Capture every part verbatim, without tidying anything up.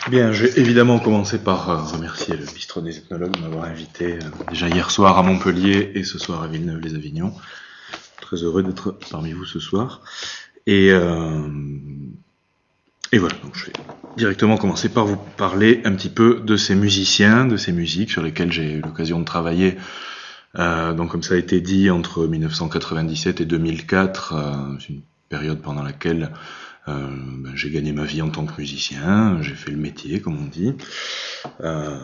Bien, je vais évidemment commencer par euh, remercier le Bistrot des Ethnologues de m'avoir invité euh, déjà hier soir à Montpellier et ce soir à Villeneuve-les-Avignon. Très heureux d'être parmi vous ce soir. Et, euh, et voilà, donc je vais directement commencer par vous parler un petit peu de ces musiciens, de ces musiques sur lesquelles j'ai eu l'occasion de travailler. Euh, donc comme ça a été dit, entre mille neuf cent quatre-vingt-dix-sept et deux mille quatre, euh, c'est une période pendant laquelle Euh, ben, j'ai gagné ma vie en tant que musicien, j'ai fait le métier, comme on dit. Euh,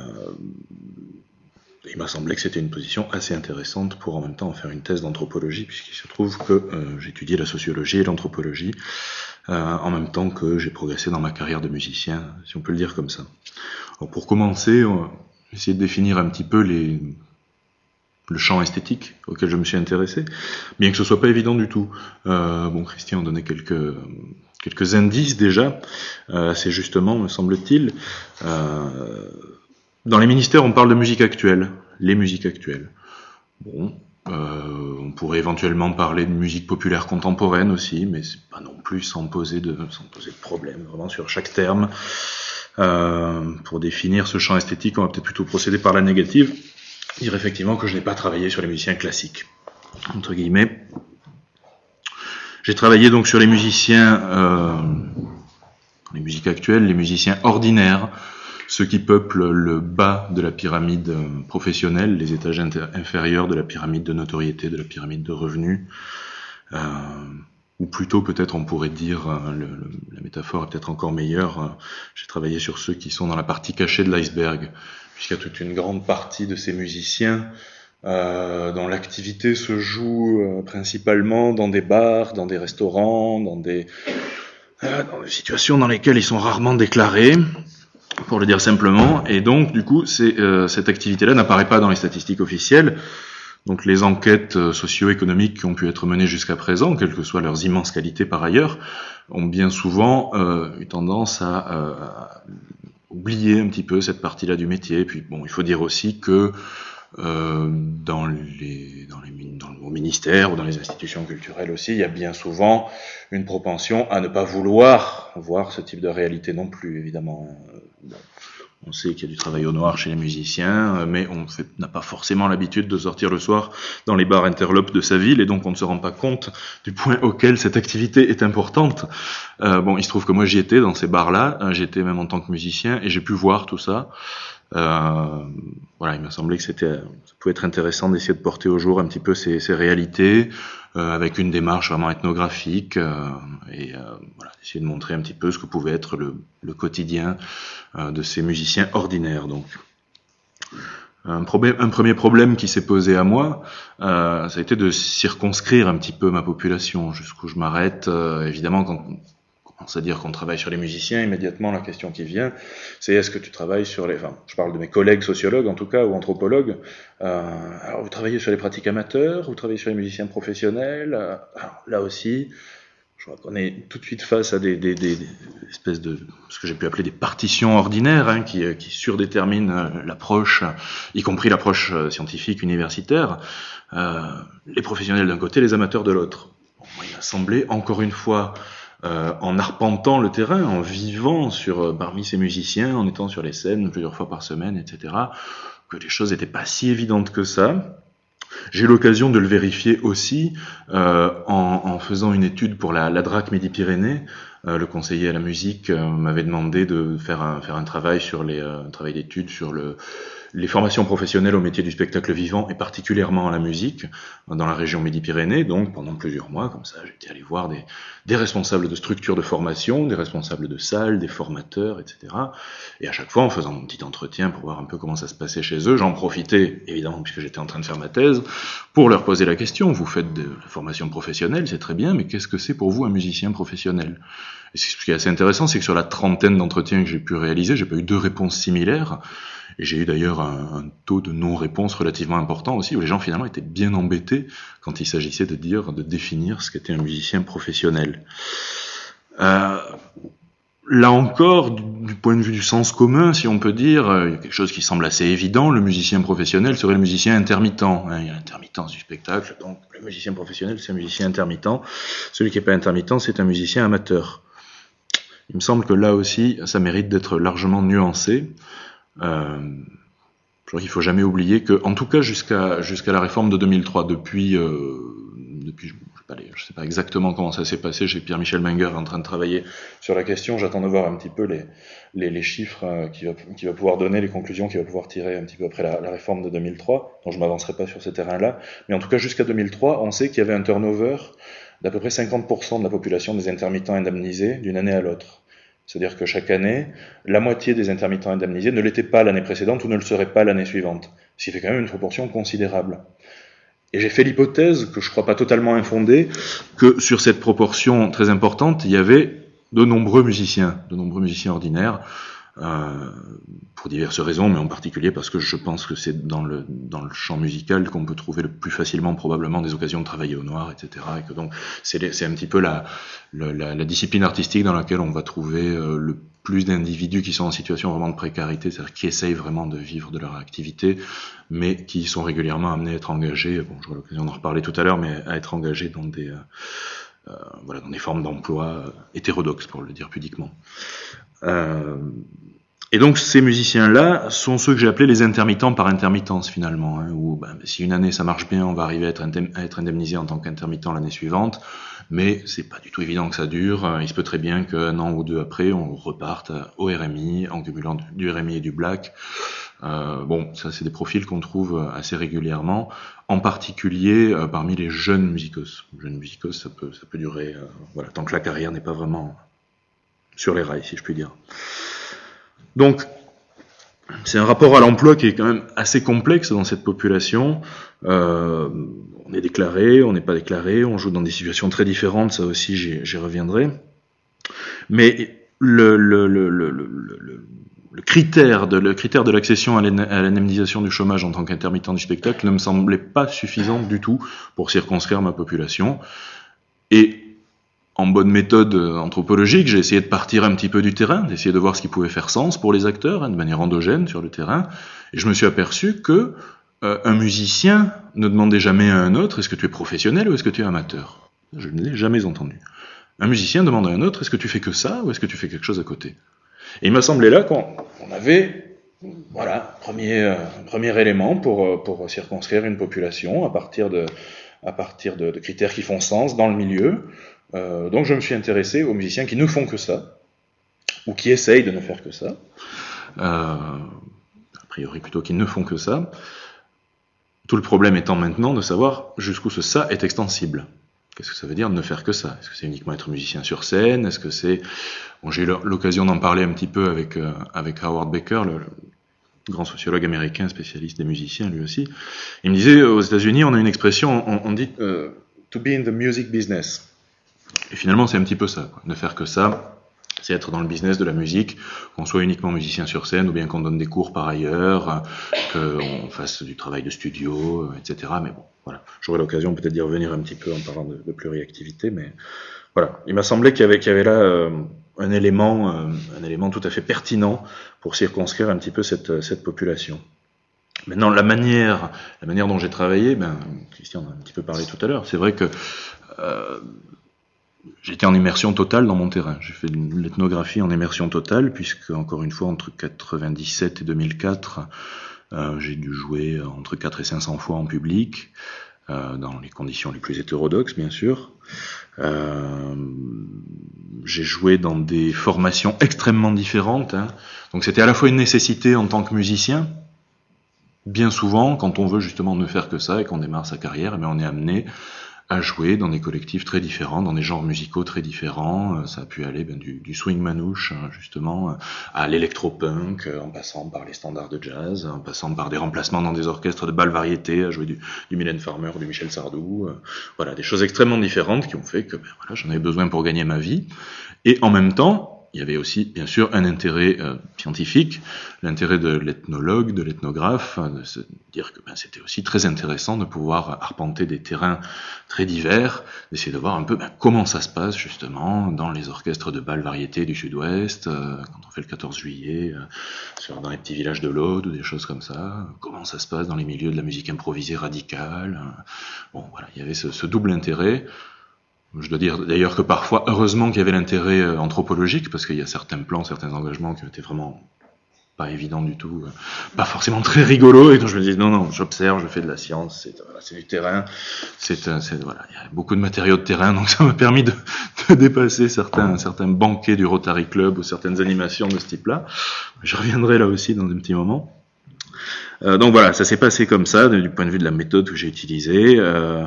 il m'a semblé que c'était une position assez intéressante pour en même temps en faire une thèse d'anthropologie, puisqu'il se trouve que euh, j'ai étudié la sociologie et l'anthropologie euh, en même temps que j'ai progressé dans ma carrière de musicien, si on peut le dire comme ça. Alors pour commencer, on va essayer de définir un petit peu les... le champ esthétique auquel je me suis intéressé, bien que ce soit pas évident du tout. Euh, bon, Christian a donné quelques... quelques indices déjà, euh, assez justement, me semble-t-il. Euh, dans les ministères, on parle de musique actuelle, les musiques actuelles. Bon, euh, on pourrait éventuellement parler de musique populaire contemporaine aussi, mais c'est pas non plus sans poser de, sans poser de problème, vraiment sur chaque terme. Euh, pour définir ce champ esthétique, on va peut-être plutôt procéder par la négative, dire effectivement que je n'ai pas travaillé sur les musiciens classiques, entre guillemets. J'ai travaillé donc sur les musiciens, euh, les musiques actuelles, les musiciens ordinaires, ceux qui peuplent le bas de la pyramide professionnelle, les étages inter- inférieurs de la pyramide de notoriété, de la pyramide de revenus, euh, ou plutôt peut-être on pourrait dire, le, le, la métaphore est peut-être encore meilleure, euh, j'ai travaillé sur ceux qui sont dans la partie cachée de l'iceberg, puisqu'il y a toute une grande partie de ces musiciens Euh, dont l'activité se joue euh, principalement dans des bars, dans des restaurants, dans des, euh, dans des situations dans lesquelles ils sont rarement déclarés, pour le dire simplement, et donc du coup c'est, euh, cette activité-là n'apparaît pas dans les statistiques officielles. Donc les enquêtes euh, socio-économiques qui ont pu être menées jusqu'à présent, quelles que soient leurs immenses qualités par ailleurs, ont bien souvent euh, eu tendance à, euh, à oublier un petit peu cette partie-là du métier. Et puis bon, il faut dire aussi que Euh, dans les, dans les, dans le ministère ou dans les institutions culturelles aussi, il y a bien souvent une propension à ne pas vouloir voir ce type de réalité non plus, évidemment. Bon, on sait qu'il y a du travail au noir chez les musiciens, mais on fait, n'a pas forcément l'habitude de sortir le soir dans les bars interlopes de sa ville, et donc on ne se rend pas compte du point auquel cette activité est importante. Euh, bon, il se trouve que moi j'y étais dans ces bars-là, j'y étais même en tant que musicien, et j'ai pu voir tout ça. Euh, voilà, il m'a semblé que c'était, ça pouvait être intéressant d'essayer de porter au jour un petit peu ces, ces réalités, euh, avec une démarche vraiment ethnographique, euh, et euh, voilà, essayer de montrer un petit peu ce que pouvait être le, le quotidien euh, de ces musiciens ordinaires. Donc, un, problème, un premier problème qui s'est posé à moi, euh, ça a été de circonscrire un petit peu ma population, jusqu'où je m'arrête. Euh, évidemment, quand c'est-à-dire qu'on travaille sur les musiciens, immédiatement la question qui vient, c'est est-ce que tu travailles sur les... Enfin, je parle de mes collègues sociologues en tout cas, ou anthropologues. Euh, alors, vous travaillez sur les pratiques amateurs, vous travaillez sur les musiciens professionnels. Euh, alors, là aussi, je crois qu'on est tout de suite face à des, des, des, des espèces de... ce que j'ai pu appeler des partitions ordinaires, hein, qui, qui surdéterminent l'approche, y compris l'approche scientifique universitaire. Euh, les professionnels d'un côté, les amateurs de l'autre. Bon, moi, il m'a semblé, encore une fois... Euh, en arpentant le terrain, en vivant sur, euh, parmi ces musiciens, en étant sur les scènes plusieurs fois par semaine, et cetera, que les choses n'étaient pas si évidentes que ça. J'ai eu l'occasion de le vérifier aussi euh, en, en faisant une étude pour la, la D R A C Midi-Pyrénées. Euh, le conseiller à la musique euh, m'avait demandé de faire un, faire un travail sur les, euh, un travail d'étude sur le les formations professionnelles au métier du spectacle vivant et particulièrement à la musique dans la région Midi-Pyrénées. Donc pendant plusieurs mois, comme ça, j'étais allé voir des, des responsables de structures de formation, des responsables de salles, des formateurs, et cetera. Et à chaque fois, en faisant mon petit entretien pour voir un peu comment ça se passait chez eux, j'en profitais, évidemment, puisque j'étais en train de faire ma thèse, pour leur poser la question. Vous faites de la formation professionnelle, c'est très bien, mais qu'est-ce que c'est pour vous un musicien professionnel ? Et ce qui est assez intéressant, c'est que sur la trentaine d'entretiens que j'ai pu réaliser, j'ai pas eu deux réponses similaires. Et j'ai eu d'ailleurs un, un taux de non-réponse relativement important aussi, où les gens finalement étaient bien embêtés quand il s'agissait de dire, de définir ce qu'était un musicien professionnel. Euh, là encore, du, du point de vue du sens commun, si on peut dire, il y a quelque chose qui semble assez évident, le musicien professionnel serait le musicien intermittent. Hein, il y a l'intermittence du spectacle, donc le musicien professionnel c'est un musicien intermittent. Celui qui n'est pas intermittent, c'est un musicien amateur. il me semble que là aussi, ça mérite d'être largement nuancé. Euh, je crois qu'il faut jamais oublier que, en tout cas jusqu'à jusqu'à la réforme de deux mille trois, depuis euh, depuis je sais pas, je sais pas exactement comment ça s'est passé. J'ai Pierre-Michel Menger en train de travailler sur la question. J'attends de voir un petit peu les les, les chiffres euh, qu'il va qu'il va pouvoir donner, les conclusions qu'il va pouvoir tirer un petit peu après la, la réforme de deux mille trois. Donc je m'avancerai pas sur ce terrain-là, mais en tout cas jusqu'à deux mille trois, on sait qu'il y avait un turnover d'à peu près cinquante pour cent de la population des intermittents indemnisés d'une année à l'autre. C'est-à-dire que chaque année, la moitié des intermittents indemnisés ne l'étaient pas l'année précédente ou ne le seraient pas l'année suivante. Ce qui fait quand même une proportion considérable. Et j'ai fait l'hypothèse, que je crois pas totalement infondée, que sur cette proportion très importante, il y avait de nombreux musiciens, de nombreux musiciens ordinaires, euh, pour diverses raisons, mais en particulier parce que je pense que c'est dans le dans le champ musical qu'on peut trouver le plus facilement probablement des occasions de travailler au noir, et cetera. Et que donc c'est c'est un petit peu la la, la discipline artistique dans laquelle on va trouver euh, le plus d'individus qui sont en situation vraiment de précarité, c'est-à-dire qui essayent vraiment de vivre de leur activité, mais qui sont régulièrement amenés à être engagés. Bon, j'aurai l'occasion d'en reparler tout à l'heure, mais à être engagés dans des euh, euh, voilà dans des formes d'emploi euh, hétérodoxes, pour le dire pudiquement. Euh, et donc ces musiciens-là sont ceux que j'ai appelés les intermittents par intermittence finalement, hein, où ben, si une année ça marche bien, on va arriver à être, indem- à être indemnisé en tant qu'intermittent l'année suivante, mais c'est pas du tout évident que ça dure. Il se peut très bien qu'un an ou deux après, on reparte au R M I en cumulant du R M I et du black. Euh, bon, ça c'est des profils qu'on trouve assez régulièrement, en particulier euh, parmi les jeunes musicos. Jeunes musicos, ça peut, ça peut durer, euh, voilà, tant que la carrière n'est pas vraiment sur les rails, si je puis dire. Donc, c'est un rapport à l'emploi qui est quand même assez complexe dans cette population. Euh, on est déclaré, on n'est pas déclaré, on joue dans des situations très différentes, ça aussi j'y, j'y reviendrai. Mais le, le, le, le, le, le, le, critère, de, le critère de l'accession à l'indemnisation du chômage en tant qu'intermittent du spectacle ne me semblait pas suffisant du tout pour circonscrire ma population. Et en bonne méthode anthropologique, j'ai essayé de partir un petit peu du terrain, d'essayer de voir ce qui pouvait faire sens pour les acteurs, hein, de manière endogène sur le terrain, et je me suis aperçu que euh, un musicien ne demandait jamais à un autre « est-ce que tu es professionnel ou est-ce que tu es amateur ?» Je ne l'ai jamais entendu. Un musicien demande à un autre « est-ce que tu fais que ça ou est-ce que tu fais quelque chose à côté ?» Et il m'a semblé là qu'on on avait, voilà, premier, euh, premier élément pour, pour circonscrire une population à partir de, à partir de, de critères qui font sens dans le milieu. Euh, donc je me suis intéressé aux musiciens qui ne font que ça, ou qui essayent de ne faire que ça, euh, a priori plutôt qui ne font que ça. Tout le problème étant maintenant de savoir jusqu'où ce ça est extensible. Qu'est-ce que ça veut dire ne faire que ça? Est-ce que c'est uniquement être musicien sur scène? Est-ce que c'est... Bon, j'ai eu l'occasion d'en parler un petit peu avec, euh, avec Howard Baker, le, le grand sociologue américain, spécialiste des musiciens lui aussi. Il me disait, aux États-Unis, on a une expression, on, on dit euh, « to be in the music business ». Et finalement, c'est un petit peu ça, quoi. Ne faire que ça, c'est être dans le business de la musique, qu'on soit uniquement musicien sur scène, ou bien qu'on donne des cours par ailleurs, qu'on fasse du travail de studio, et cetera. Mais bon, voilà. J'aurai l'occasion peut-être d'y revenir un petit peu en parlant de, de pluriactivité, mais voilà. Il m'a semblé qu'il y avait, qu'il y avait là euh, un élément, euh, un élément tout à fait pertinent pour circonscrire un petit peu cette, cette population. Maintenant, la manière, la manière dont j'ai travaillé, ben, Christian en a un petit peu parlé tout à l'heure, c'est vrai que euh, j'étais en immersion totale dans mon terrain. J'ai fait de l'ethnographie en immersion totale, puisque, encore une fois, entre quatre-vingt-dix-sept et deux mille quatre, euh, j'ai dû jouer entre quatre et cinq cents fois en public, euh, dans les conditions les plus hétérodoxes, bien sûr. Euh, j'ai joué dans des formations extrêmement différentes, hein. Donc c'était à la fois une nécessité en tant que musicien. Bien souvent, quand on veut justement ne faire que ça et qu'on démarre sa carrière, eh bien on est amené à jouer dans des collectifs très différents, dans des genres musicaux très différents. Ça a pu aller ben, du, du swing manouche, justement, à l'électropunk, en passant par les standards de jazz, en passant par des remplacements dans des orchestres de bal variété, à jouer du, du Mylène Farmer, du Michel Sardou. Voilà, des choses extrêmement différentes qui ont fait que ben, voilà, j'en avais besoin pour gagner ma vie. Et en même temps, il y avait aussi, bien sûr, un intérêt euh, scientifique, l'intérêt de l'ethnologue, de l'ethnographe, de se dire que ben, c'était aussi très intéressant de pouvoir arpenter des terrains très divers, d'essayer de voir un peu ben, comment ça se passe justement dans les orchestres de bal variété du Sud-Ouest, euh, quand on fait le quatorze juillet, euh, sur, dans les petits villages de l'Aude ou des choses comme ça, comment ça se passe dans les milieux de la musique improvisée radicale. Euh, bon, voilà, il y avait ce, ce double intérêt. Je dois dire d'ailleurs que parfois, heureusement qu'il y avait l'intérêt euh, anthropologique, parce qu'il y a certains plans, certains engagements qui étaient vraiment pas évidents du tout, euh, pas forcément très rigolos, et donc je me dis non, non, j'observe, je fais de la science, c'est, voilà, c'est du terrain, c'est, euh, c'est, voilà, il y a beaucoup de matériaux de terrain, donc ça m'a permis de, de dépasser certains, certains banquets du Rotary Club ou certaines animations de ce type-là. Je reviendrai là aussi dans un petit moment. Euh, donc voilà, ça s'est passé comme ça, du point de vue de la méthode que j'ai utilisée. Euh,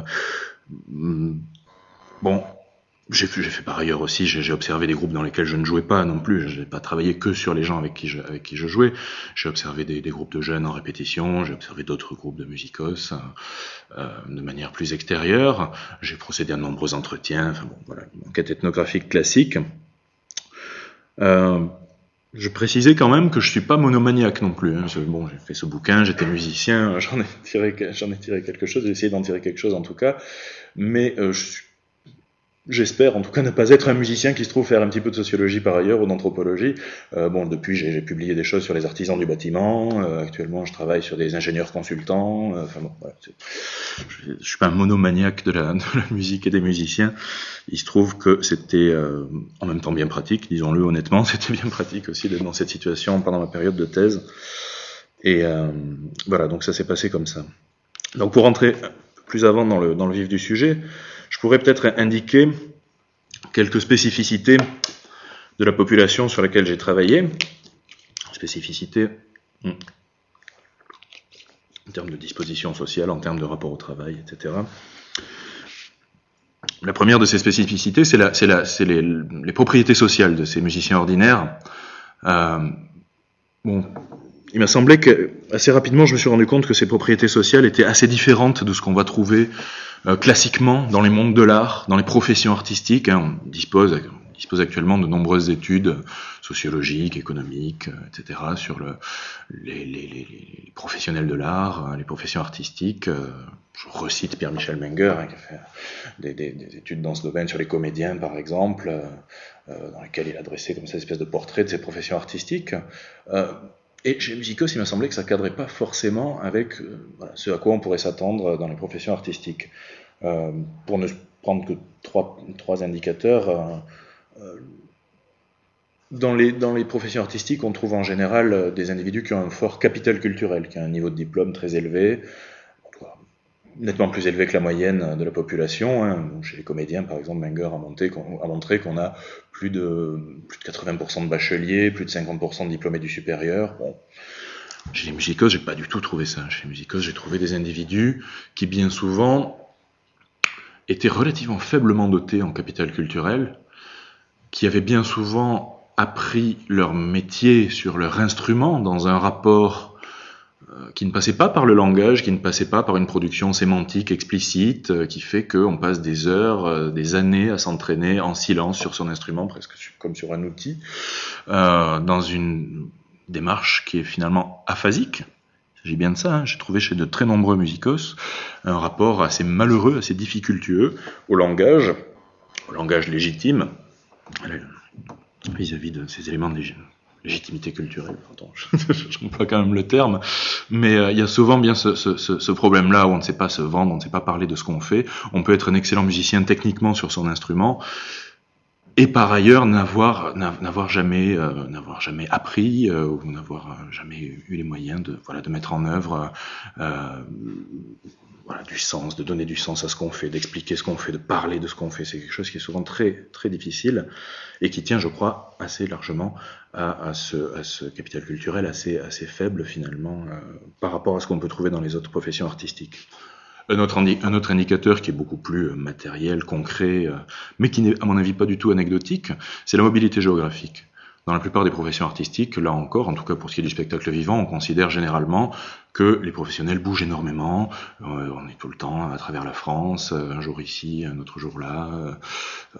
Bon, j'ai fait, j'ai fait par ailleurs aussi, j'ai, j'ai observé des groupes dans lesquels je ne jouais pas non plus, je n'ai pas travaillé que sur les gens avec qui je, avec qui je jouais, j'ai observé des, des groupes de jeunes en répétition, j'ai observé d'autres groupes de musicos euh, de manière plus extérieure, j'ai procédé à de nombreux entretiens, enfin bon, voilà, une enquête ethnographique classique. Euh, je précisais quand même que je suis pas monomaniaque non plus, hein. Bon, j'ai fait ce bouquin, j'étais musicien, j'en ai tiré, j'en ai tiré quelque chose, j'ai essayé d'en tirer quelque chose en tout cas, mais euh, je suis J'espère en tout cas ne pas être un musicien qui se trouve faire un petit peu de sociologie par ailleurs ou d'anthropologie. Euh, bon, depuis j'ai, j'ai publié des choses sur les artisans du bâtiment. Euh, actuellement, je travaille sur des ingénieurs consultants. Euh, enfin bon, voilà, c'est, je, je suis pas un monomaniaque de la, de la musique et des musiciens. Il se trouve que c'était euh, en même temps bien pratique, disons-le honnêtement, c'était bien pratique aussi d'être dans cette situation pendant ma période de thèse. Et euh, voilà, donc ça s'est passé comme ça. Donc pour rentrer plus avant dans le dans le vif du sujet, je pourrais peut-être indiquer quelques spécificités de la population sur laquelle j'ai travaillé. Spécificités en termes de disposition sociale, en termes de rapport au travail, et cetera. La première de ces spécificités, c'est, la, c'est, la, c'est les, les propriétés sociales de ces musiciens ordinaires. Euh, bon, il m'a semblé que assez rapidement, je me suis rendu compte que ces propriétés sociales étaient assez différentes de ce qu'on va trouver euh, classiquement dans les mondes de l'art, dans les professions artistiques. Hein. On dispose, on dispose actuellement de nombreuses études sociologiques, économiques, et cetera sur le, les, les, les, les professionnels de l'art, les professions artistiques. Je recite Pierre-Michel Menger, hein, qui a fait des, des, des études dans ce domaine sur les comédiens, par exemple, euh, dans lesquelles il a dressé comme ça une espèce de portrait de ces professions artistiques. Euh, Et chez Musicos, il m'a semblé que ça ne cadrait pas forcément avec euh, voilà, ce à quoi on pourrait s'attendre dans les professions artistiques. Euh, pour ne prendre que trois, trois indicateurs, euh, euh, dans, les, dans les professions artistiques, on trouve en général euh, des individus qui ont un fort capital culturel, qui ont un niveau de diplôme très élevé, nettement plus élevé que la moyenne de la population. Hein. Chez les comédiens, par exemple, Menger a, monté, a montré qu'on a plus de, plus de quatre-vingts pour cent de bacheliers, plus de cinquante pour cent de diplômés du supérieur. Bon. Chez les musicos, j'ai pas du tout trouvé ça. Chez les musicos, j'ai trouvé des individus qui, bien souvent, étaient relativement faiblement dotés en capital culturel, qui avaient bien souvent appris leur métier sur leur instrument dans un rapport qui ne passait pas par le langage, qui ne passait pas par une production sémantique explicite, qui fait qu'on passe des heures, des années à s'entraîner en silence sur son instrument, presque comme sur un outil, euh, dans une démarche qui est finalement aphasique. Il s'agit bien de ça, hein. J'ai trouvé chez de très nombreux musicos un rapport assez malheureux, assez difficultueux au langage, au langage légitime, vis-à-vis de ces éléments de légitimité culturelle, pardon, j'emploie quand même le terme, mais euh, il y a souvent bien ce, ce, ce problème-là où on ne sait pas se vendre, on ne sait pas parler de ce qu'on fait. On peut être un excellent musicien techniquement sur son instrument, et par ailleurs n'avoir, n'avoir jamais, euh, n'avoir jamais appris euh, ou n'avoir jamais eu les moyens de, voilà, de mettre en œuvre euh, voilà, du sens, de donner du sens à ce qu'on fait, d'expliquer ce qu'on fait, de parler de ce qu'on fait. C'est quelque chose qui est souvent très, très difficile et qui tient, je crois, assez largement à, à, ce, à ce capital culturel assez, assez faible, finalement, euh, par rapport à ce qu'on peut trouver dans les autres professions artistiques. Un autre, indi- un autre indicateur qui est beaucoup plus matériel, concret, euh, mais qui n'est, à mon avis, pas du tout anecdotique, c'est la mobilité géographique. Dans la plupart des professions artistiques, là encore, en tout cas pour ce qui est du spectacle vivant, on considère généralement que les professionnels bougent énormément, euh, on est tout le temps à travers la France, un jour ici, un autre jour là, euh,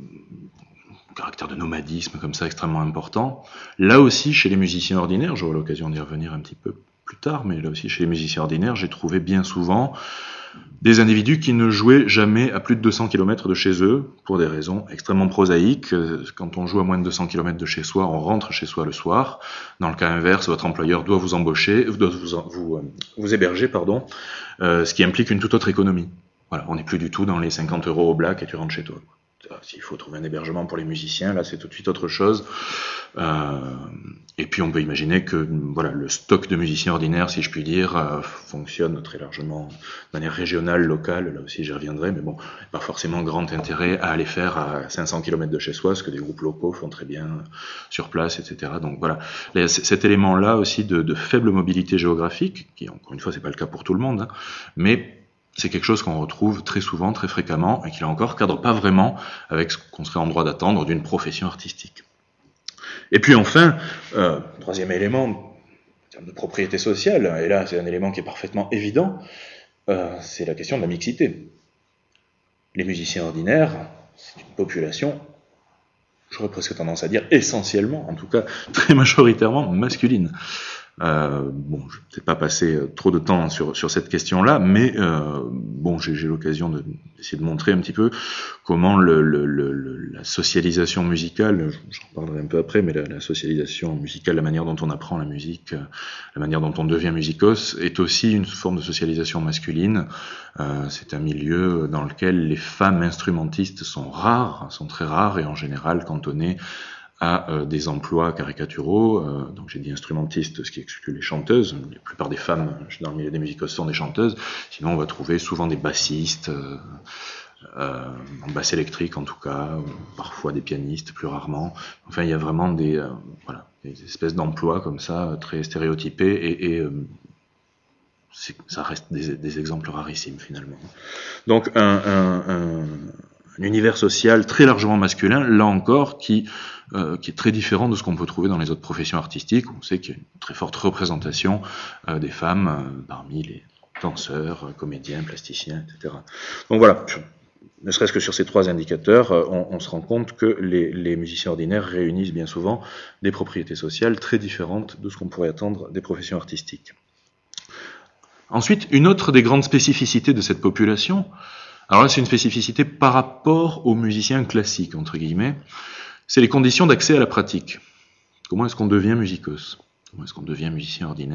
un caractère de nomadisme comme ça extrêmement important. Là aussi, chez les musiciens ordinaires, j'aurai l'occasion d'y revenir un petit peu plus tard, mais là aussi chez les musiciens ordinaires, j'ai trouvé bien souvent des individus qui ne jouaient jamais à plus de deux cents kilomètres de chez eux, pour des raisons extrêmement prosaïques. Quand on joue à moins de deux cents kilomètres de chez soi, on rentre chez soi le soir. Dans le cas inverse, votre employeur doit vous embaucher, doit vous, vous, vous héberger, pardon, euh, ce qui implique une toute autre économie. voilà, on n'est plus du tout dans les cinquante euros au black et tu rentres chez toi. S'il faut trouver un hébergement pour les musiciens, là c'est tout de suite autre chose. Euh, et puis on peut imaginer que voilà, le stock de musiciens ordinaires, si je puis dire, euh, fonctionne très largement de manière régionale, locale, là aussi j'y reviendrai, mais bon, pas forcément grand intérêt à aller faire à cinq cents kilomètres de chez soi, ce que des groupes locaux font très bien sur place, et cetera. Donc voilà, cet élément-là aussi de, de faible mobilité géographique, qui encore une fois c'est pas le cas pour tout le monde, hein, mais c'est quelque chose qu'on retrouve très souvent, très fréquemment, et qui là encore cadre pas vraiment avec ce qu'on serait en droit d'attendre d'une profession artistique. Et puis enfin, euh, troisième élément, en termes de propriété sociale, et là c'est un élément qui est parfaitement évident, euh, c'est la question de la mixité. Les musiciens ordinaires, c'est une population, j'aurais presque tendance à dire essentiellement, en tout cas très majoritairement masculine. Euh, bon, je ne vais peut-être pas passer trop de temps sur, sur cette question-là, mais euh, bon, j'ai, j'ai l'occasion de, d'essayer de montrer un petit peu comment le, le, le, la socialisation musicale, j'en parlerai un peu après, mais la, la socialisation musicale, la manière dont on apprend la musique, la manière dont on devient musicos, est aussi une forme de socialisation masculine. Euh, c'est un milieu dans lequel les femmes instrumentistes sont rares, sont très rares et en général cantonnées à euh, des emplois caricaturaux, euh, donc j'ai dit instrumentistes, ce qui exclut les chanteuses, la plupart des femmes dans le milieu des musicos sont des chanteuses, sinon on va trouver souvent des bassistes, euh, euh, en basse électrique en tout cas, ou parfois des pianistes plus rarement, enfin il y a vraiment des, euh, voilà, des espèces d'emplois comme ça, très stéréotypés, et, et euh, c'est, ça reste des, des exemples rarissimes finalement. Donc un, un, un, un univers social très largement masculin, là encore, qui Euh, qui est très différent de ce qu'on peut trouver dans les autres professions artistiques, où on sait qu'il y a une très forte représentation euh, des femmes euh, parmi les danseurs, euh, comédiens, plasticiens, et cetera. Donc voilà, ne serait-ce que sur ces trois indicateurs, euh, on, on se rend compte que les, les musiciens ordinaires réunissent bien souvent des propriétés sociales très différentes de ce qu'on pourrait attendre des professions artistiques. Ensuite, une autre des grandes spécificités de cette population, alors là c'est une spécificité par rapport aux musiciens classiques, entre guillemets, c'est les conditions d'accès à la pratique. Comment est-ce qu'on devient musicos ? Comment est-ce qu'on devient musicien ordinaire ?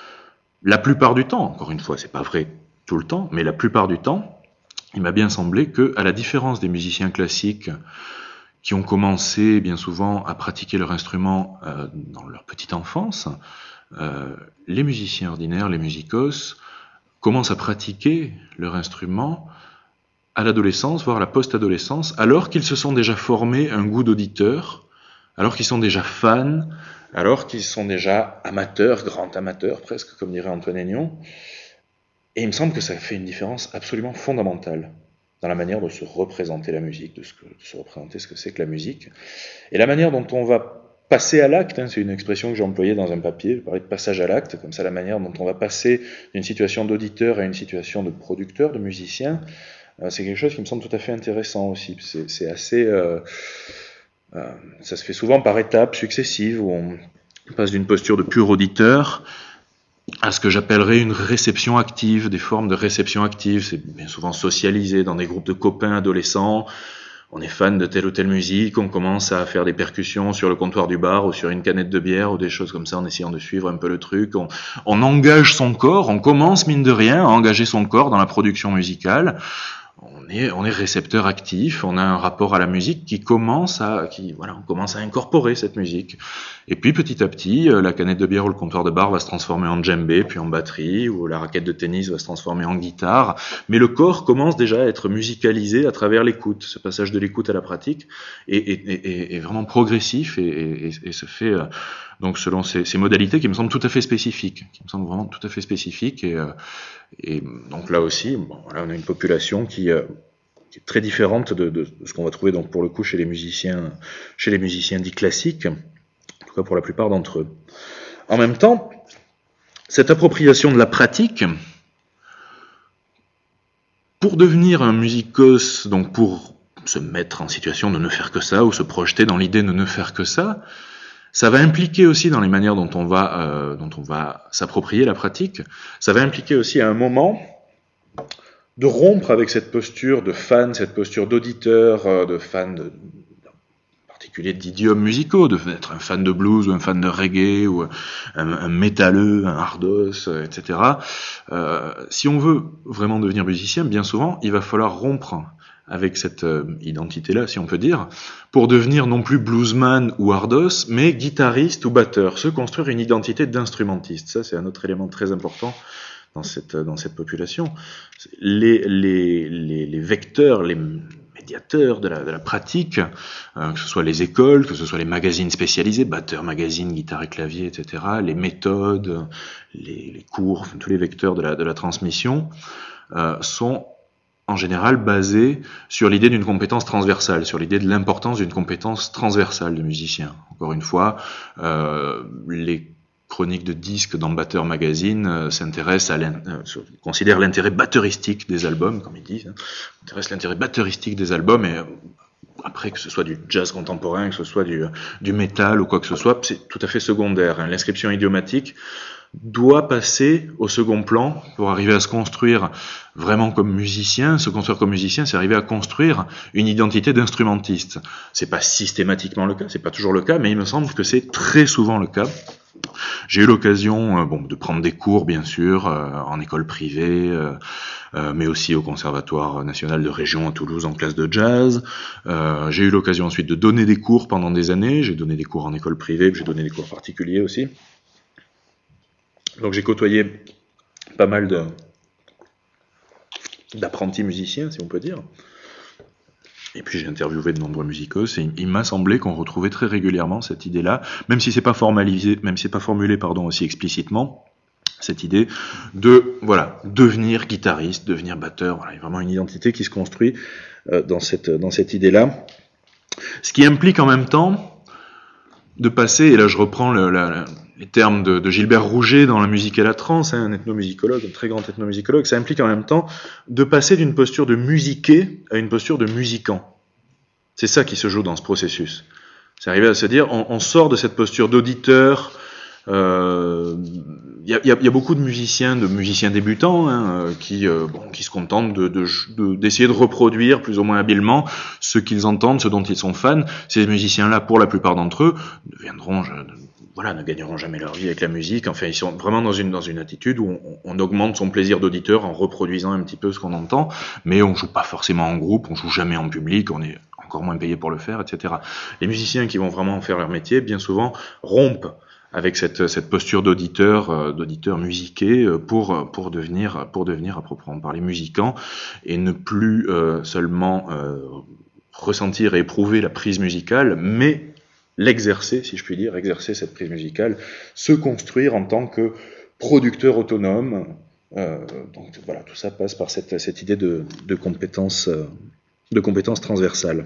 La plupart du temps, encore une fois, c'est pas vrai tout le temps, mais la plupart du temps, il m'a bien semblé que, à la différence des musiciens classiques qui ont commencé bien souvent à pratiquer leur instrument euh, dans leur petite enfance, euh, les musiciens ordinaires, les musicos, commencent à pratiquer leur instrument à l'adolescence, voire à la post-adolescence, alors qu'ils se sont déjà formés un goût d'auditeur, alors qu'ils sont déjà fans, alors qu'ils sont déjà amateurs, grands amateurs presque, comme dirait Antoine Aignon. Et il me semble que ça fait une différence absolument fondamentale dans la manière de se représenter la musique, de, ce que, de se représenter ce que c'est que la musique. Et la manière dont on va passer à l'acte, hein, c'est une expression que j'ai employée dans un papier, je parlais de passage à l'acte, comme ça la manière dont on va passer d'une situation d'auditeur à une situation de producteur, de musicien, c'est quelque chose qui me semble tout à fait intéressant aussi. C'est, c'est assez, euh, euh, ça se fait souvent par étapes successives où on passe d'une posture de pur auditeur à ce que j'appellerais une réception active, des formes de réception active. C'est bien souvent socialisé dans des groupes de copains adolescents. On est fan de telle ou telle musique, on commence à faire des percussions sur le comptoir du bar ou sur une canette de bière ou des choses comme ça en essayant de suivre un peu le truc. On, on engage son corps, on commence mine de rien à engager son corps dans la production musicale. On est, on est récepteur actif, on a un rapport à la musique qui commence à, qui, voilà, on commence à incorporer cette musique. Et puis petit à petit, la canette de bière ou le comptoir de bar va se transformer en djembé, puis en batterie, ou la raquette de tennis va se transformer en guitare. Mais le corps commence déjà à être musicalisé à travers l'écoute. Ce passage de l'écoute à la pratique est, est, est, est vraiment progressif et, et, et se fait euh, donc selon ces, ces modalités qui me semblent tout à fait spécifiques, qui me semblent vraiment tout à fait spécifiques. Et, euh, et donc là aussi, bon, voilà, on a une population qui, euh, qui est très différente de, de, de ce qu'on va trouver donc pour le coup chez les musiciens, chez les musiciens dits classiques. En tout cas pour la plupart d'entre eux. En même temps, cette appropriation de la pratique, pour devenir un musicos, donc pour se mettre en situation de ne faire que ça, ou se projeter dans l'idée de ne faire que ça, ça va impliquer aussi dans les manières dont on va, euh, dont on va s'approprier la pratique, ça va impliquer aussi à un moment de rompre avec cette posture de fan, cette posture d'auditeur, de fan de particulier d'idiomes musicaux, de d'être un fan de blues ou un fan de reggae ou un, un métalleux, un hardos, et cetera. Euh, si on veut vraiment devenir musicien, bien souvent, il va falloir rompre avec cette euh, identité-là, si on peut dire, pour devenir non plus bluesman ou hardos, mais guitariste ou batteur, se construire une identité d'instrumentiste. Ça, c'est un autre élément très important dans cette, dans cette population. Les, les, les, les vecteurs, les médiateurs de la, de la pratique, euh, que ce soit les écoles, que ce soit les magazines spécialisés, batteur, magazine, guitare et clavier, et cetera, les méthodes, les, les cours, enfin, tous les vecteurs de la, de la transmission, euh, sont en général basé sur l'idée d'une compétence transversale, sur l'idée de l'importance d'une compétence transversale de musicien. Encore une fois, euh, les chroniques de disques dans Batteur Magazine euh, s'intéressent à l'in- euh, considèrent l'intérêt batteristique des albums, comme ils disent, hein, intéressent l'intérêt batteristique des albums, et euh, après que ce soit du jazz contemporain, que ce soit du, du métal ou quoi que ce soit, c'est tout à fait secondaire. Hein. L'inscription idiomatique doit passer au second plan pour arriver à se construire vraiment comme musicien. Se construire comme musicien, c'est arriver à construire une identité d'instrumentiste. C'est pas systématiquement le cas, c'est pas toujours le cas, mais il me semble que c'est très souvent le cas. J'ai eu l'occasion euh, bon, de prendre des cours, bien sûr, euh, en école privée, euh, euh, mais aussi au Conservatoire national de région à Toulouse en classe de jazz. Euh, j'ai eu l'occasion ensuite de donner des cours pendant des années. J'ai donné des cours en école privée, puis j'ai donné des cours particuliers aussi. Donc j'ai côtoyé pas mal de, d'apprentis musiciens, si on peut dire. Et puis j'ai interviewé de nombreux musicos, et il m'a semblé qu'on retrouvait très régulièrement cette idée-là, même si c'est pas formalisé, même si c'est pas formulé, pardon, aussi explicitement, cette idée de, voilà, devenir guitariste, devenir batteur. Voilà, il y a vraiment une identité qui se construit euh, dans cette, dans cette idée-là. Ce qui implique en même temps de passer, et là je reprends le, la, les termes de, de Gilbert Rouget dans La musique et la trance, hein, un ethnomusicologue, un très grand ethnomusicologue, ça implique en même temps de passer d'une posture de musiqué à une posture de musicant. C'est ça qui se joue dans ce processus. C'est arriver à se dire, on, on sort de cette posture d'auditeur. Il euh, y, y, y a beaucoup de musiciens, de musiciens débutants, hein, qui, euh, bon, qui se contentent de, de, de, d'essayer de reproduire plus ou moins habilement ce qu'ils entendent, ce dont ils sont fans. Ces musiciens-là, pour la plupart d'entre eux, deviendront, je, voilà, ne gagneront jamais leur vie avec la musique. Enfin, ils sont vraiment dans une dans une attitude où on, on augmente son plaisir d'auditeur en reproduisant un petit peu ce qu'on entend, mais on joue pas forcément en groupe, on joue jamais en public, on est encore moins payé pour le faire, et cetera. Les musiciens qui vont vraiment faire leur métier, bien souvent, rompent avec cette, cette posture d'auditeur, euh, d'auditeur musiqué, euh, pour, pour, devenir, pour devenir, à proprement parler, musicant, et ne plus euh, seulement euh, ressentir et éprouver la prise musicale, mais l'exercer, si je puis dire, exercer cette prise musicale, se construire en tant que producteur autonome. Euh, donc voilà, tout ça passe par cette, cette idée de, de compétence, euh, de compétence transversale.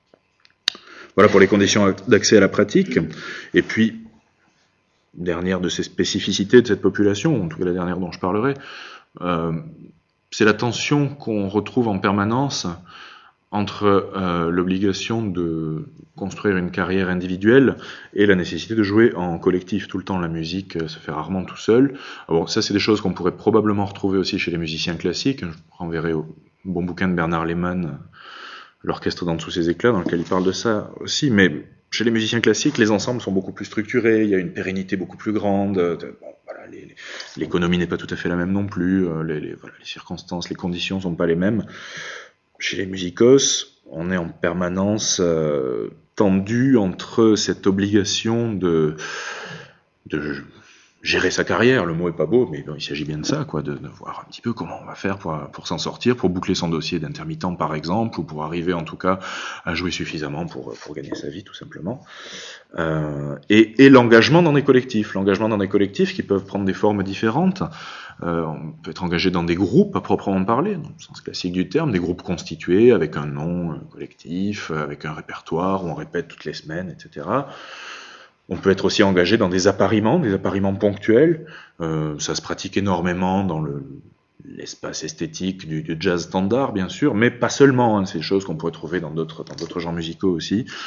Voilà pour les conditions d'accès à la pratique. Et puis, dernière de ces spécificités de cette population, en tout cas la dernière dont je parlerai, euh, c'est la tension qu'on retrouve en permanence entre euh, l'obligation de construire une carrière individuelle et la nécessité de jouer en collectif. Tout le temps, la musique euh, se fait rarement tout seul. Alors, ça, c'est des choses qu'on pourrait probablement retrouver aussi chez les musiciens classiques. Je renverrai au bon bouquin de Bernard Lehmann, L'orchestre dans tous ses éclats, dans lequel il parle de ça aussi, mais chez les musiciens classiques, les ensembles sont beaucoup plus structurés, il y a une pérennité beaucoup plus grande, bon, voilà, les, les, l'économie n'est pas tout à fait la même non plus, les, les, voilà, les circonstances, les conditions sont pas les mêmes. Chez les musicos, on est en permanence euh, tendu entre cette obligation de, de gérer sa carrière, le mot est pas beau, mais bon, il s'agit bien de ça, quoi, de, de voir un petit peu comment on va faire pour, pour s'en sortir, pour boucler son dossier d'intermittent par exemple, ou pour arriver en tout cas à jouer suffisamment pour, pour gagner sa vie tout simplement. Euh, et, et l'engagement dans des collectifs, l'engagement dans des collectifs qui peuvent prendre des formes différentes. Euh, on peut être engagé dans des groupes à proprement parler, dans le sens classique du terme, des groupes constitués avec un nom un collectif, avec un répertoire où on répète toutes les semaines, et cetera. On peut être aussi engagé dans des appariements, des appariements ponctuels. Euh, ça se pratique énormément dans le, l'espace esthétique du, du jazz standard, bien sûr, mais pas seulement. Hein, c'est des choses qu'on pourrait trouver dans d'autres, dans d'autres genres musicaux aussi.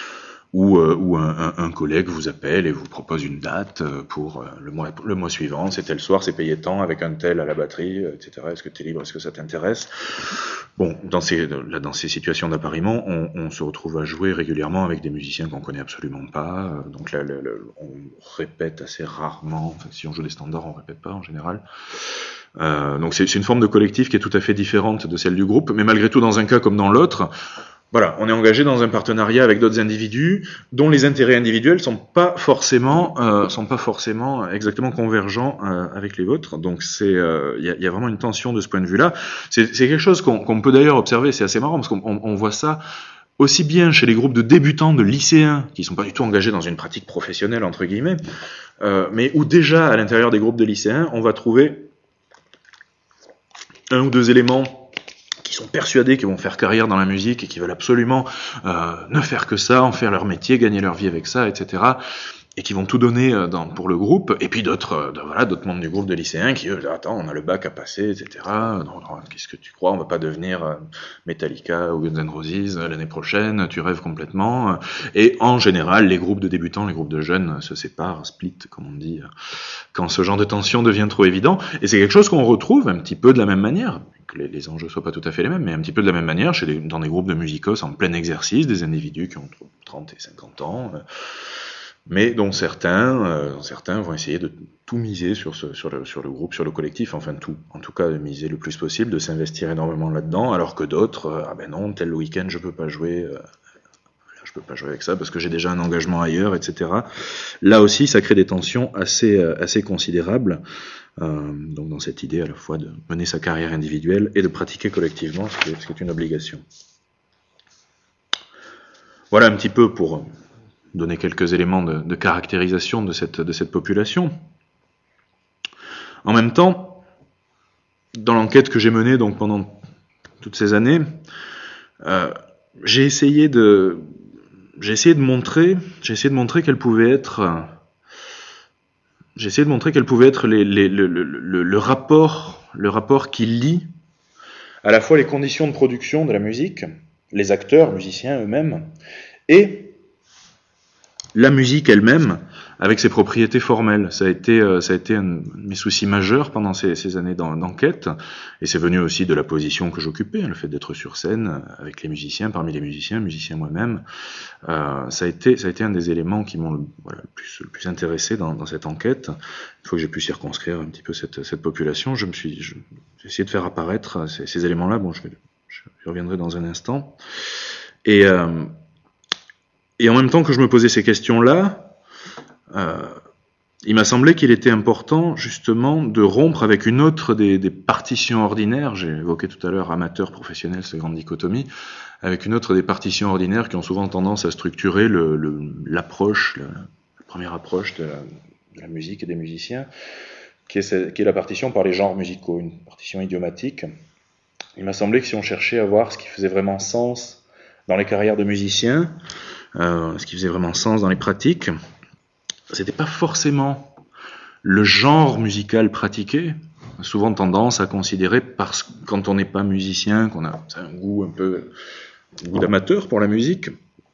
où, euh, où un, un, un collègue vous appelle et vous propose une date pour le mois, le mois suivant, c'est tel soir, c'est payé tant, avec un tel à la batterie, et cetera. Est-ce que tu es libre, est-ce que ça t'intéresse? Bon, dans ces, là, dans ces situations d'appariement, on, on se retrouve à jouer régulièrement avec des musiciens qu'on connaît absolument pas, donc là, là, là on répète assez rarement, enfin, si on joue des standards, on répète pas en général. Euh, donc c'est, c'est une forme de collectif qui est tout à fait différente de celle du groupe, mais malgré tout, dans un cas comme dans l'autre, voilà, on est engagé dans un partenariat avec d'autres individus dont les intérêts individuels sont pas forcément, euh, sont pas forcément exactement convergents euh, avec les vôtres. Donc c'est, il euh, y, a, y a vraiment une tension de ce point de vue-là. C'est, c'est quelque chose qu'on, qu'on peut d'ailleurs observer. C'est assez marrant parce qu'on on, on voit ça aussi bien chez les groupes de débutants, de lycéens qui sont pas du tout engagés dans une pratique professionnelle entre guillemets, euh, mais où déjà à l'intérieur des groupes de lycéens, on va trouver un ou deux éléments qui sont persuadés qu'ils vont faire carrière dans la musique et qui veulent absolument euh, ne faire que ça, en faire leur métier, gagner leur vie avec ça, et cetera. Et qui vont tout donner euh, dans, pour le groupe. Et puis d'autres, euh, voilà, d'autres membres du groupe de lycéens qui, eux, attends, on a le bac à passer, et cetera. Non, non, qu'est-ce que tu crois? On va pas devenir euh, Metallica ou Guns N' Roses euh, l'année prochaine. Tu rêves complètement. Et en général, les groupes de débutants, les groupes de jeunes se séparent, split, comme on dit, euh, quand ce genre de tension devient trop évident. Et c'est quelque chose qu'on retrouve un petit peu de la même manière, que les, les enjeux soient pas tout à fait les mêmes, mais un petit peu de la même manière chez les, dans des groupes de musicos en plein exercice, des individus qui ont trente et cinquante ans, euh, mais dont certains, euh, certains vont essayer de tout miser sur, ce, sur, le, sur le groupe, sur le collectif, enfin tout, en tout cas de miser le plus possible, de s'investir énormément là-dedans, alors que d'autres, euh, ah ben non, tel week-end je peux pas jouer, euh, je peux pas jouer avec ça parce que j'ai déjà un engagement ailleurs, et cetera. Là aussi, ça crée des tensions assez, euh, assez considérables. Euh, donc dans cette idée à la fois de mener sa carrière individuelle et de pratiquer collectivement, ce qui est, ce qui est une obligation. Voilà un petit peu pour donner quelques éléments de, de caractérisation de cette, de cette population. En même temps, dans l'enquête que j'ai menée donc pendant toutes ces années, euh, j'ai essayé de, j'ai essayé de montrer, j'ai essayé de montrer quelle pouvait être euh, J'ai essayé de montrer quel pouvait être les, les, le, le, le, le rapport, le rapport qui lie à la fois les conditions de production de la musique, les acteurs, musiciens eux-mêmes, et la musique elle-même avec ses propriétés formelles. Ça a été, euh, ça a été un de mes soucis majeurs pendant ces, ces années d'enquête, et c'est venu aussi de la position que j'occupais, le fait d'être sur scène avec les musiciens, parmi les musiciens, musiciens moi-même. Euh, ça a été, ça a été un des éléments qui m'ont voilà, le, plus, le plus intéressé dans, dans cette enquête. Une fois que j'ai pu circonscrire un petit peu cette, cette population, je me suis, je, j'ai essayé de faire apparaître ces, ces éléments-là. Bon, je, je, je reviendrai dans un instant. Et euh, Et en même temps que je me posais ces questions-là, euh, il m'a semblé qu'il était important justement de rompre avec une autre des, des partitions ordinaires, j'ai évoqué tout à l'heure amateur, professionnel, cette grande dichotomie, avec une autre des partitions ordinaires qui ont souvent tendance à structurer le, le, l'approche, la, la première approche de la, de la musique et des musiciens, qui est, qui est la partition par les genres musicaux, une partition idiomatique. Il m'a semblé que si on cherchait à voir ce qui faisait vraiment sens dans les carrières de musiciens, Euh, ce qui faisait vraiment sens dans les pratiques, c'était pas forcément le genre musical pratiqué. On a souvent tendance à considérer, parce que quand on n'est pas musicien, qu'on a un goût un peu un goût d'amateur pour la musique.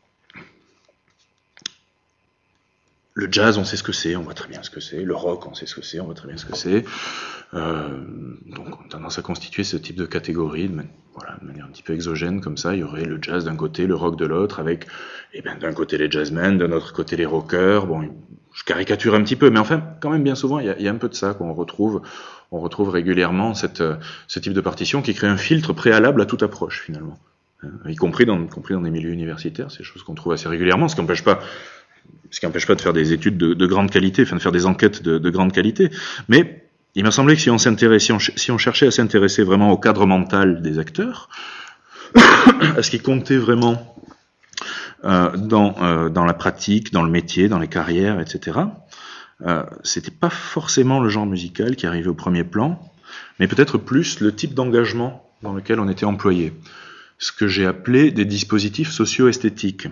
Le jazz, on sait ce que c'est, on voit très bien ce que c'est. Le rock, on sait ce que c'est, on voit très bien ce que c'est. Euh, donc on a tendance à constituer ce type de catégorie de, man- voilà, de manière un petit peu exogène, comme ça. Il y aurait le jazz d'un côté, le rock de l'autre, avec eh ben, d'un côté les jazzmen, d'un autre côté les rockers. Bon, je caricature un petit peu, mais enfin, quand même bien souvent, il y a, il y a un peu de ça qu'on retrouve. On retrouve régulièrement cette, ce type de partition qui crée un filtre préalable à toute approche, finalement. Y compris dans, y compris dans des milieux universitaires, c'est des choses qu'on trouve assez régulièrement, ce qui n'empêche pas ce qui n'empêche pas de faire des études de, de grande qualité, enfin de faire des enquêtes de, de grande qualité. Mais il m'a semblé que si on s'intéressait, si on, si on cherchait à s'intéresser vraiment au cadre mental des acteurs, à ce qui comptait vraiment euh, dans, euh, dans la pratique, dans le métier, dans les carrières, et cetera, euh, c'était pas forcément le genre musical qui arrivait au premier plan, mais peut-être plus le type d'engagement dans lequel on était employé. Ce que j'ai appelé des dispositifs socio-esthétiques.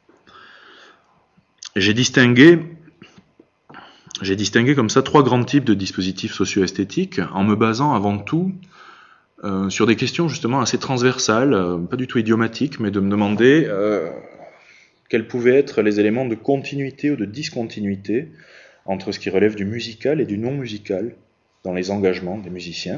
J'ai distingué, j'ai distingué comme ça trois grands types de dispositifs socio-esthétiques en me basant avant tout euh, sur des questions justement assez transversales, euh, pas du tout idiomatiques, mais de me demander euh, quels pouvaient être les éléments de continuité ou de discontinuité entre ce qui relève du musical et du non musical dans les engagements des musiciens.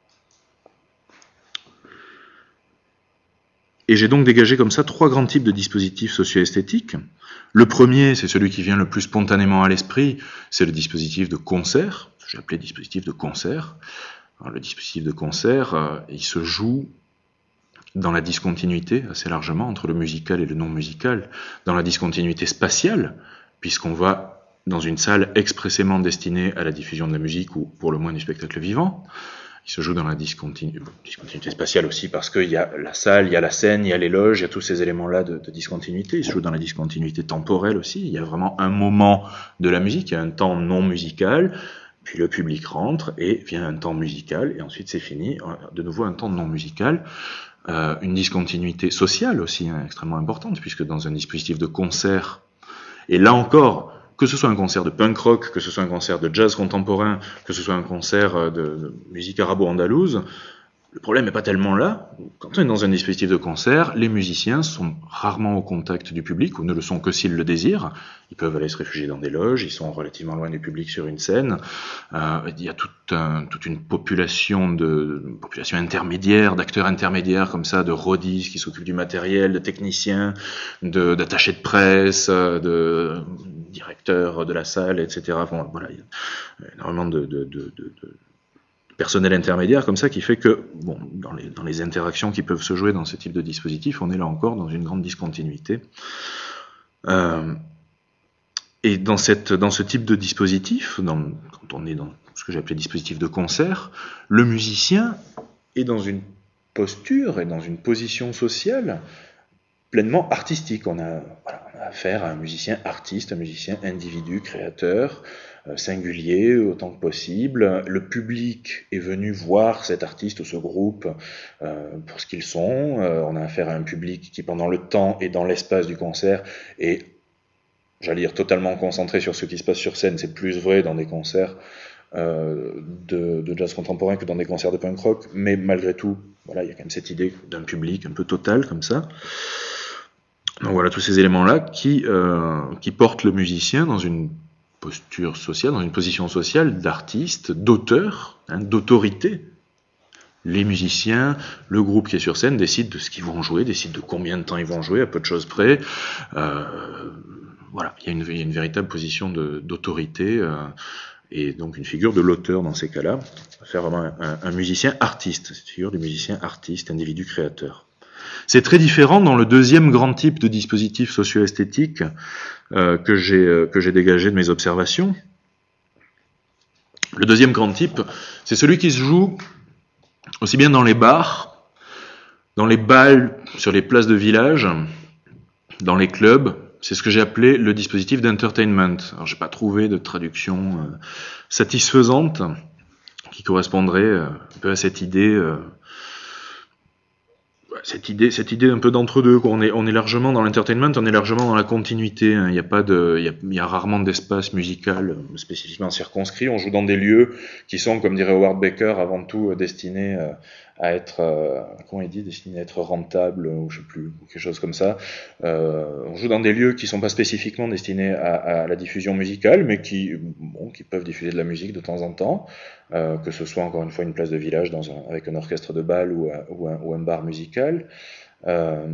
Et j'ai donc dégagé comme ça trois grands types de dispositifs socio-esthétiques. Le premier, c'est celui qui vient le plus spontanément à l'esprit, c'est le dispositif de concert, ce que j'ai appelé dispositif de concert. Alors, le dispositif de concert, euh, il se joue dans la discontinuité assez largement entre le musical et le non musical, dans la discontinuité spatiale, puisqu'on va dans une salle expressément destinée à la diffusion de la musique ou pour le moins du spectacle vivant. Il se joue dans la discontinu... discontinuité spatiale aussi parce qu'il y a la salle, il y a la scène, il y a les loges, il y a tous ces éléments-là de, de discontinuité. Il se joue dans la discontinuité temporelle aussi. Il y a vraiment un moment de la musique, il y a un temps non musical, puis le public rentre et vient un temps musical et ensuite c'est fini. De nouveau un temps non musical. Euh, une discontinuité sociale aussi hein, extrêmement importante puisque dans un dispositif de concert, et là encore, que ce soit un concert de punk rock, que ce soit un concert de jazz contemporain, que ce soit un concert de, de musique arabo-andalouse, le problème n'est pas tellement là. Quand on est dans un dispositif de concert, les musiciens sont rarement au contact du public, ou ne le sont que s'ils le désirent. Ils peuvent aller se réfugier dans des loges, ils sont relativement loin du public sur une scène. Euh, il y a toute, un, toute une population de, de population intermédiaire, d'acteurs intermédiaires comme ça, de roadies qui s'occupent du matériel, de techniciens, de, d'attachés de presse, de directeurs de la salle, et cetera. Bon, voilà, il y a énormément de, de, de, de, de personnel intermédiaire comme ça qui fait que, bon, dans les, dans les interactions qui peuvent se jouer dans ce type de dispositif, on est là encore dans une grande discontinuité. Euh, et dans, cette, dans ce type de dispositif, dans, quand on est dans ce que j'ai appelé dispositif de concert, le musicien est dans une posture et dans une position sociale pleinement artistique. On a, voilà, on a affaire à un musicien artiste, un musicien individu, créateur, euh, singulier autant que possible. Le public est venu voir cet artiste ou ce groupe euh, pour ce qu'ils sont. Euh, on a affaire à un public qui, pendant le temps et dans l'espace du concert, est, j'allais dire, totalement concentré sur ce qui se passe sur scène. C'est plus vrai dans des concerts euh, de, de jazz contemporain que dans des concerts de punk rock, mais malgré tout, voilà, il y a quand même cette idée d'un public un peu total comme ça. Donc voilà tous ces éléments-là qui, euh, qui portent le musicien dans une posture sociale, dans une position sociale d'artiste, d'auteur, hein, d'autorité. Les musiciens, le groupe qui est sur scène décident de ce qu'ils vont jouer, décident de combien de temps ils vont jouer, à peu de choses près. Euh, voilà, il y a une, il y a une véritable position de, d'autorité euh, et donc une figure de l'auteur dans ces cas-là. On va faire vraiment un, un, un musicien artiste, cette figure du musicien artiste, individu créateur. C'est très différent dans le deuxième grand type de dispositif socio-esthétique euh, que j'ai euh, que j'ai dégagé de mes observations. Le deuxième grand type, c'est celui qui se joue aussi bien dans les bars, dans les bals, sur les places de village, dans les clubs. C'est ce que j'ai appelé le dispositif d'entertainment. Alors, j'ai pas trouvé de traduction euh, satisfaisante qui correspondrait euh, un peu à cette idée. Euh, Cette idée, cette idée un peu d'entre-deux, quoi. On est, on est largement dans l'entertainment, on est largement dans la continuité. Hein. Il n'y a pas de, il y a, il y a rarement d'espace musical spécifiquement circonscrit. On joue dans des lieux qui sont, comme dirait Howard Baker, avant tout destinés à être, euh, comment il dit, destinés à être rentables ou je sais plus, quelque chose comme ça. Euh, on joue dans des lieux qui sont pas spécifiquement destinés à, à la diffusion musicale, mais qui, bon, qui peuvent diffuser de la musique de temps en temps. Euh, que ce soit encore une fois une place de village dans un, avec un orchestre de bal ou, ou, un, ou un bar musical. Euh,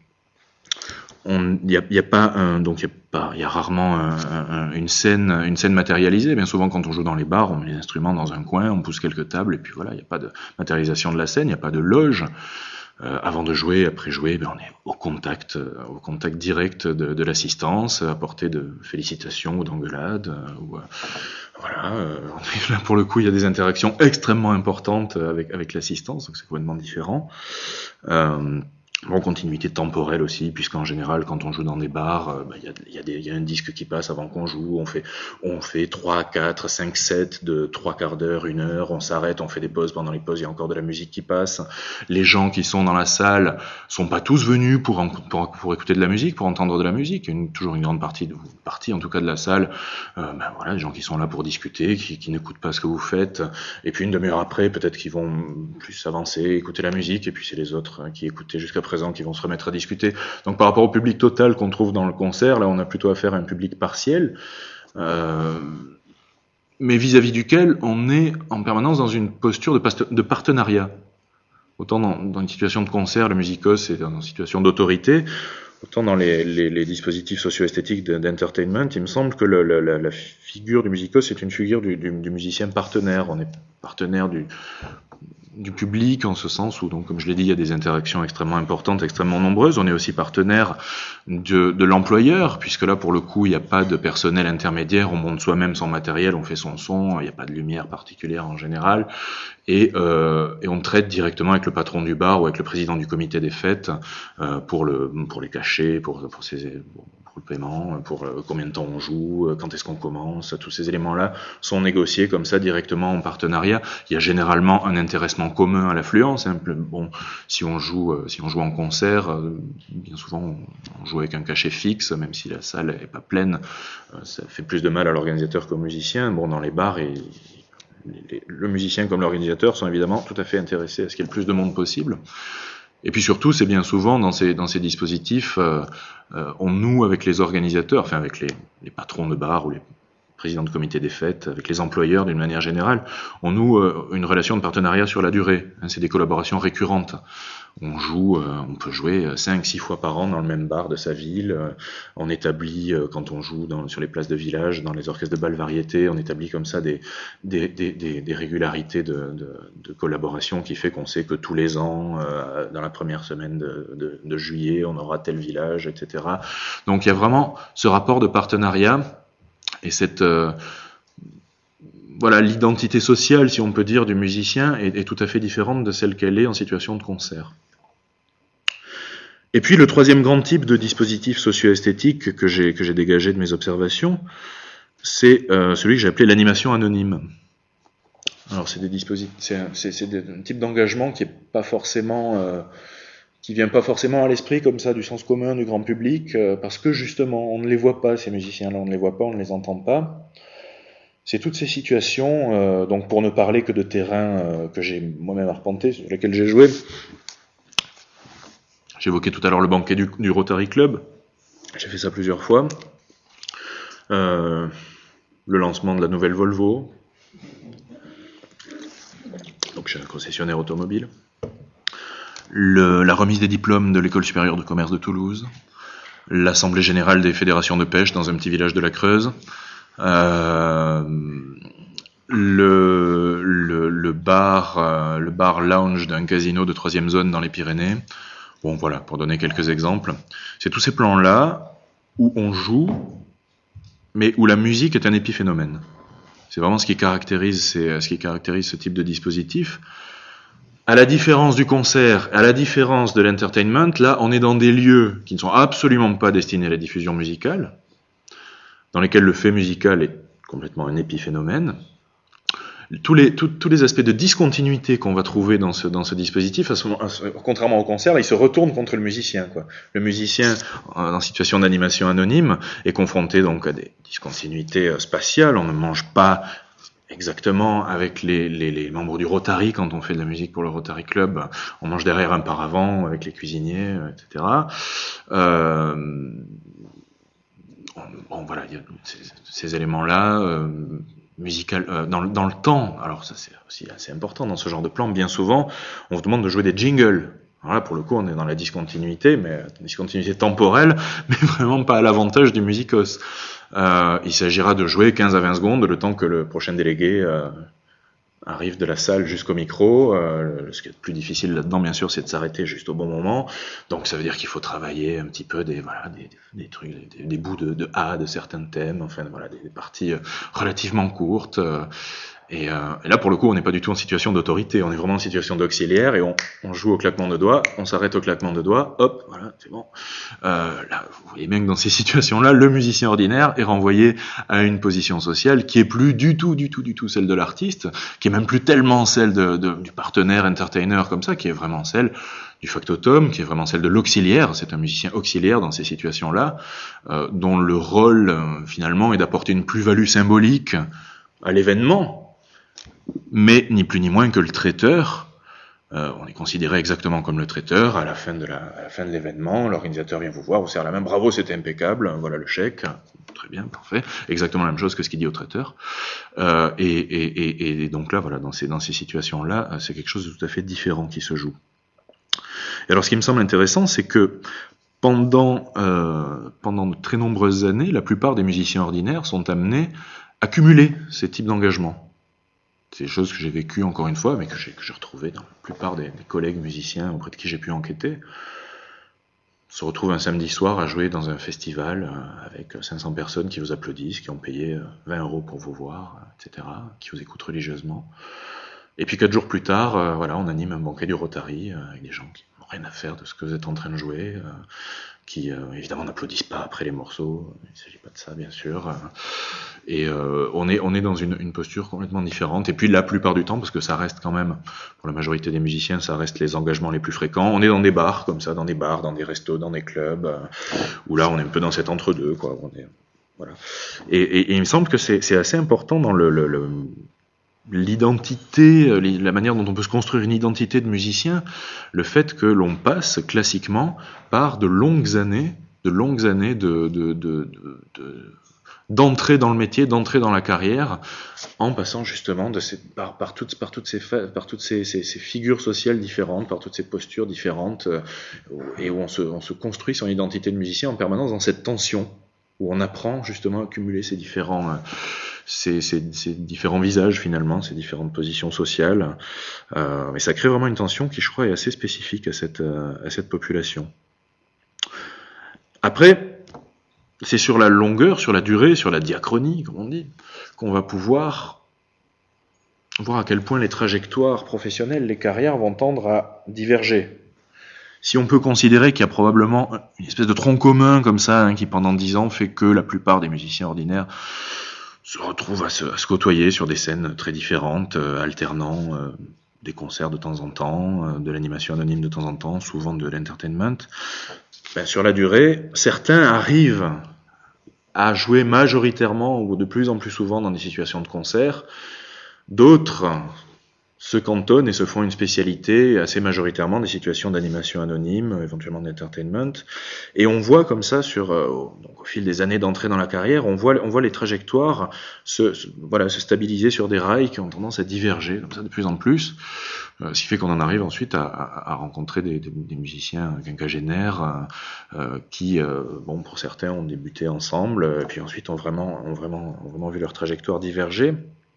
il y a, y a pas un, donc il y a pas, il y a rarement un, un, une scène, une scène matérialisée. Bien souvent, quand on joue dans les bars, on met les instruments dans un coin, on pousse quelques tables et puis voilà, il n'y a pas de matérialisation de la scène, il n'y a pas de loge. Euh, avant de jouer, après jouer, ben on est au contact, euh, au contact direct de, de l'assistance, à portée de félicitations ou d'engueulades. Euh, ou, euh, voilà, euh, là pour le coup, il y a des interactions extrêmement importantes avec avec l'assistance, donc c'est complètement différent. Euh, Bon, continuité temporelle aussi, puisqu'en général, quand on joue dans des bars, euh, bah, y a, y a des, y a un disque qui passe avant qu'on joue, on fait, on fait trois, quatre, cinq sets de trois quarts d'heure, une heure, on s'arrête, on fait des pauses, pendant les pauses, il y a encore de la musique qui passe. Les gens qui sont dans la salle sont pas tous venus pour, en, pour, pour écouter de la musique, pour entendre de la musique. Il y a une, toujours une grande partie, de, partie en tout cas de la salle, euh, ben voilà, des gens qui sont là pour discuter, qui, qui n'écoutent pas ce que vous faites, et puis une demi-heure après, peut-être qu'ils vont plus s'avancer, écouter la musique, et puis c'est les autres qui écoutaient jusqu'à présents qui vont se remettre à discuter. Donc par rapport au public total qu'on trouve dans le concert, là on a plutôt affaire à un public partiel, euh, mais vis-à-vis duquel on est en permanence dans une posture de, past- de partenariat. Autant dans, dans une situation de concert, le musicos est dans une situation d'autorité, autant dans les, les, les dispositifs socio-esthétiques d'entertainment, il me semble que le, le, la, la figure du musicos est une figure du, du, du musicien partenaire. On est partenaire du, du public en ce sens où, donc, comme je l'ai dit, il y a des interactions extrêmement importantes, extrêmement nombreuses. On est aussi partenaire de, de l'employeur, puisque là, pour le coup, il n'y a pas de personnel intermédiaire. On monte soi-même son matériel, on fait son son, il n'y a pas de lumière particulière en général. Et, euh, et on traite directement avec le patron du bar ou avec le président du comité des fêtes euh, pour le pour les cachets, pour pour, ces, pour le paiement, pour euh, combien de temps on joue, quand est-ce qu'on commence. Tous ces éléments-là sont négociés comme ça directement en partenariat. Il y a généralement un intéressement commun à l'affluence. Hein. Bon, si on joue euh, si on joue en concert, euh, bien souvent on, on joue avec un cachet fixe, même si la salle est pas pleine. Euh, ça fait plus de mal à l'organisateur qu'au musicien. Bon, dans les bars et Les, le musicien comme l'organisateur sont évidemment tout à fait intéressés à ce qu'il y ait le plus de monde possible. Et puis surtout, c'est bien souvent dans ces, dans ces dispositifs, euh, euh, on noue avec les organisateurs, enfin avec les, les patrons de bar ou les présidents de comité des fêtes, avec les employeurs d'une manière générale, on noue euh, une relation de partenariat sur la durée. Hein, c'est des collaborations récurrentes. On joue, euh, on peut jouer cinq, six fois par an dans le même bar de sa ville. Euh, on établit, euh, quand on joue dans, sur les places de village, dans les orchestres de bal variété, on établit comme ça des, des, des, des, des régularités de, de, de collaboration qui fait qu'on sait que tous les ans, euh, dans la première semaine de, de, de juillet, on aura tel village, et cetera. Donc il y a vraiment ce rapport de partenariat et cette... Euh, Voilà, l'identité sociale, si on peut dire, du musicien est, est tout à fait différente de celle qu'elle est en situation de concert. Et puis le troisième grand type de dispositif socio-esthétique que j'ai, que j'ai dégagé de mes observations, c'est euh, celui que j'ai appelé l'animation anonyme. Alors c'est des dispositifs, c'est, c'est, c'est des, un type d'engagement qui est pas forcément, euh, qui vient pas forcément à l'esprit comme ça du sens commun du grand public, euh, parce que justement on ne les voit pas ces musiciens-là, on ne les voit pas, on ne les entend pas. C'est toutes ces situations, euh, donc pour ne parler que de terrains euh, que j'ai moi-même arpentés, sur lesquels j'ai joué. J'évoquais tout à l'heure le banquet du, du Rotary Club. J'ai fait ça plusieurs fois. Euh, le lancement de la nouvelle Volvo. Donc chez un concessionnaire automobile. Le, la remise des diplômes de l'École supérieure de commerce de Toulouse. L'assemblée générale des fédérations de pêche dans un petit village de la Creuse. Euh, le, le, le bar, euh, le bar lounge d'un casino de troisième zone dans les Pyrénées. Bon, voilà, pour donner quelques exemples. C'est tous ces plans-là où on joue, mais où la musique est un épiphénomène. C'est vraiment ce qui caractérise, c'est, ce qui caractérise ce type de dispositif. À la différence du concert, à la différence de l'entertainment, là, on est dans des lieux qui ne sont absolument pas destinés à la diffusion musicale, dans lesquels le fait musical est complètement un épiphénomène. Tous les, tout, tous les aspects de discontinuité qu'on va trouver dans ce, dans ce dispositif, à ce moment, à ce, contrairement au concert, là, il se retourne contre le musicien, quoi. Le musicien, en situation d'animation anonyme, est confronté donc à des discontinuités spatiales. On ne mange pas exactement avec les, les, les membres du Rotary quand on fait de la musique pour le Rotary Club. On mange derrière un paravent avec les cuisiniers, et cetera. Euh, Bon, voilà, il y a ces, ces éléments-là, euh, musical, euh, dans, dans le temps. Alors ça, c'est aussi assez important dans ce genre de plan. Bien souvent, on vous demande de jouer des jingles. Alors là, pour le coup, on est dans la discontinuité, mais discontinuité temporelle, mais vraiment pas à l'avantage du musicos. Euh, il s'agira de jouer quinze à vingt secondes, le temps que le prochain délégué euh, arrive de la salle jusqu'au micro. Euh, ce qui est le plus difficile là-dedans, bien sûr, c'est de s'arrêter juste au bon moment. Donc ça veut dire qu'il faut travailler un petit peu des voilà des, des, des trucs, des, des bouts de, de A de certains thèmes, enfin voilà des, des parties relativement courtes. Euh, et, euh, et là, pour le coup, on n'est pas du tout en situation d'autorité. On est vraiment en situation d'auxiliaire et on, on joue au claquement de doigts. On s'arrête au claquement de doigts. Hop, voilà, c'est bon. Euh, là, vous voyez bien que dans ces situations-là, le musicien ordinaire est renvoyé à une position sociale qui est plus du tout, du tout, du tout celle de l'artiste, qui est même plus tellement celle de, de, du partenaire entertainer comme ça, qui est vraiment celle du factotum, qui est vraiment celle de l'auxiliaire. C'est un musicien auxiliaire dans ces situations-là, euh, dont le rôle, euh, finalement, est d'apporter une plus-value symbolique à l'événement, mais ni plus ni moins que le traiteur Euh, on est considéré exactement comme le traiteur. À la fin de la, à la fin de l'événement, l'organisateur vient vous voir, vous serre la main, bravo, c'était impeccable, voilà le chèque, très bien, parfait. Exactement la même chose que ce qu'il dit au traiteur. Euh, et, et, et, et donc là, voilà, dans ces, dans ces situations-là, c'est quelque chose de tout à fait différent qui se joue. Et alors, ce qui me semble intéressant, c'est que pendant, euh, pendant de très nombreuses années, la plupart des musiciens ordinaires sont amenés à cumuler ces types d'engagements. C'est des choses que j'ai vécues encore une fois, mais que j'ai, que j'ai retrouvées dans la plupart des, des collègues musiciens auprès de qui j'ai pu enquêter. On se retrouve un samedi soir à jouer dans un festival euh, avec cinq cents personnes qui vous applaudissent, qui ont payé vingt euros pour vous voir, et cetera, qui vous écoutent religieusement. Et puis quatre jours plus tard, euh, voilà, on anime un banquet du Rotary euh, avec des gens qui n'ont rien à faire de ce que vous êtes en train de jouer, euh, qui euh, évidemment n'applaudissent pas après les morceaux, il ne s'agit pas de ça bien sûr, euh, et euh, on est on est dans une, une posture complètement différente. Et puis la plupart du temps, parce que ça reste quand même, pour la majorité des musiciens, ça reste les engagements les plus fréquents, on est dans des bars comme ça, dans des bars, dans des restos, dans des clubs, euh, où là on est un peu dans cet entre-deux, quoi. On est, voilà. Et, et, et il me semble que c'est, c'est assez important dans le, le, le l'identité, la manière dont on peut se construire une identité de musicien, le fait que l'on passe classiquement par de longues années, de longues années de, de, de, de, de d'entrer dans le métier, d'entrer dans la carrière, en passant justement de ces, par, par toutes, par toutes, ces, par toutes ces, ces, ces figures sociales différentes, par toutes ces postures différentes, euh, et où on se, on se construit son identité de musicien en permanence dans cette tension, où on apprend justement à cumuler ces différents... Euh, Ces, ces, ces différents visages finalement, ces différentes positions sociales, euh, mais ça crée vraiment une tension qui, je crois, est assez spécifique à cette, euh, à cette population. Après, c'est sur la longueur, sur la durée, sur la diachronie, comme on dit, qu'on va pouvoir voir à quel point les trajectoires professionnelles, les carrières vont tendre à diverger. Si on peut considérer qu'il y a probablement une espèce de tronc commun comme ça, hein, qui pendant dix ans fait que la plupart des musiciens ordinaires se retrouvent à se, à se côtoyer sur des scènes très différentes, euh, alternant euh, des concerts de temps en temps, euh, de l'animation anonyme de temps en temps, souvent de l'entertainment. Ben, sur la durée, certains arrivent à jouer majoritairement ou de plus en plus souvent dans des situations de concert, d'autres se cantonnent et se font une spécialité assez majoritairement des situations d'animation anonyme, éventuellement d'entertainment. Et on voit comme ça, sur, euh, donc au fil des années d'entrée dans la carrière, on voit, on voit les trajectoires se, se, voilà, se stabiliser sur des rails qui ont tendance à diverger comme ça de plus en plus, euh, ce qui fait qu'on en arrive ensuite à, à, à rencontrer des, des, des musiciens quinquagénaires euh, qui, euh, bon, pour certains, ont débuté ensemble, et puis ensuite ont vraiment, ont vraiment, ont vraiment vu leur trajectoire diverger.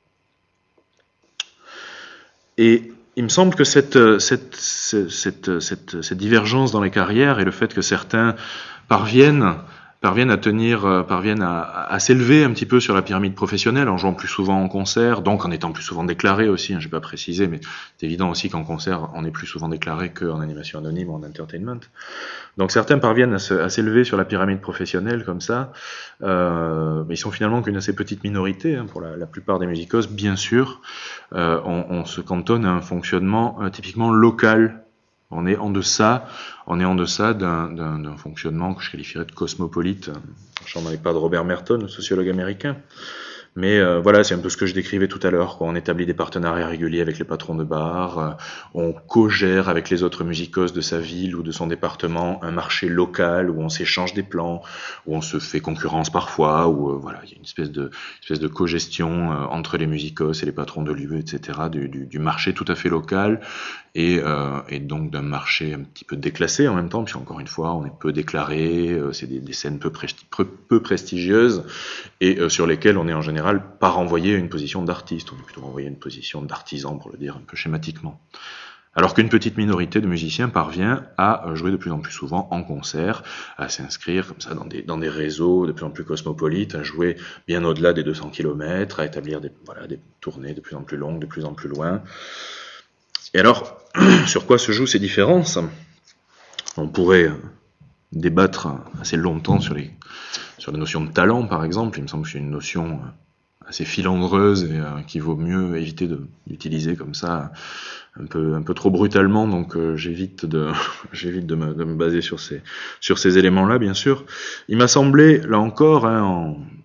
Et il me semble que cette, cette, cette, cette, cette divergence dans les carrières et le fait que certains parviennent, parviennent à tenir, parviennent à, à s'élever un petit peu sur la pyramide professionnelle en jouant plus souvent en concert, donc en étant plus souvent déclaré aussi, hein, je n'ai pas précisé, mais c'est évident aussi qu'en concert, on est plus souvent déclaré qu'en animation anonyme ou en entertainment. Donc certains parviennent à, se, à s'élever sur la pyramide professionnelle comme ça, euh, mais ils sont finalement qu'une assez petite minorité, hein, pour la, la plupart des musicos, bien sûr. Euh, on, on se cantonne à un fonctionnement euh, typiquement local. On est en deçà, on est en deçà d'un, d'un, d'un fonctionnement que je qualifierais de cosmopolite. Je n'en avais pas de Robert Merton, le sociologue américain. Mais euh, voilà, c'est un peu ce que je décrivais tout à l'heure, quoi. On établit des partenariats réguliers avec les patrons de bar, euh, on co-gère avec les autres musicos de sa ville ou de son département un marché local où on s'échange des plans, où on se fait concurrence parfois, où euh, voilà, il y a une espèce de, une espèce de co-gestion euh, entre les musicos et les patrons de lieu, et cetera, du, du, du marché tout à fait local, et, euh, et donc d'un marché un petit peu déclassé en même temps, puis encore une fois, on est peu déclaré, euh, c'est des, des scènes peu, presti- peu, peu prestigieuses, et euh, sur lesquelles on est en général pas renvoyer une position d'artiste, on est plutôt renvoyer une position d'artisan, pour le dire un peu schématiquement. Alors qu'une petite minorité de musiciens parvient à jouer de plus en plus souvent en concert, à s'inscrire comme ça dans des, dans des réseaux de plus en plus cosmopolites, à jouer bien au-delà des deux cents kilomètres, à établir des, voilà, des tournées de plus en plus longues, de plus en plus loin. Et alors, sur quoi se jouent ces différences ? On pourrait débattre assez longtemps sur les, sur la notion de talent, par exemple. Il me semble que c'est une notion assez filandreuse et euh, qu'il vaut mieux éviter de, d'utiliser comme ça un peu, un peu trop brutalement, donc euh, j'évite, de, j'évite de, me, de me baser sur ces, sur ces éléments-là, bien sûr. Il m'a semblé, là encore, hein, en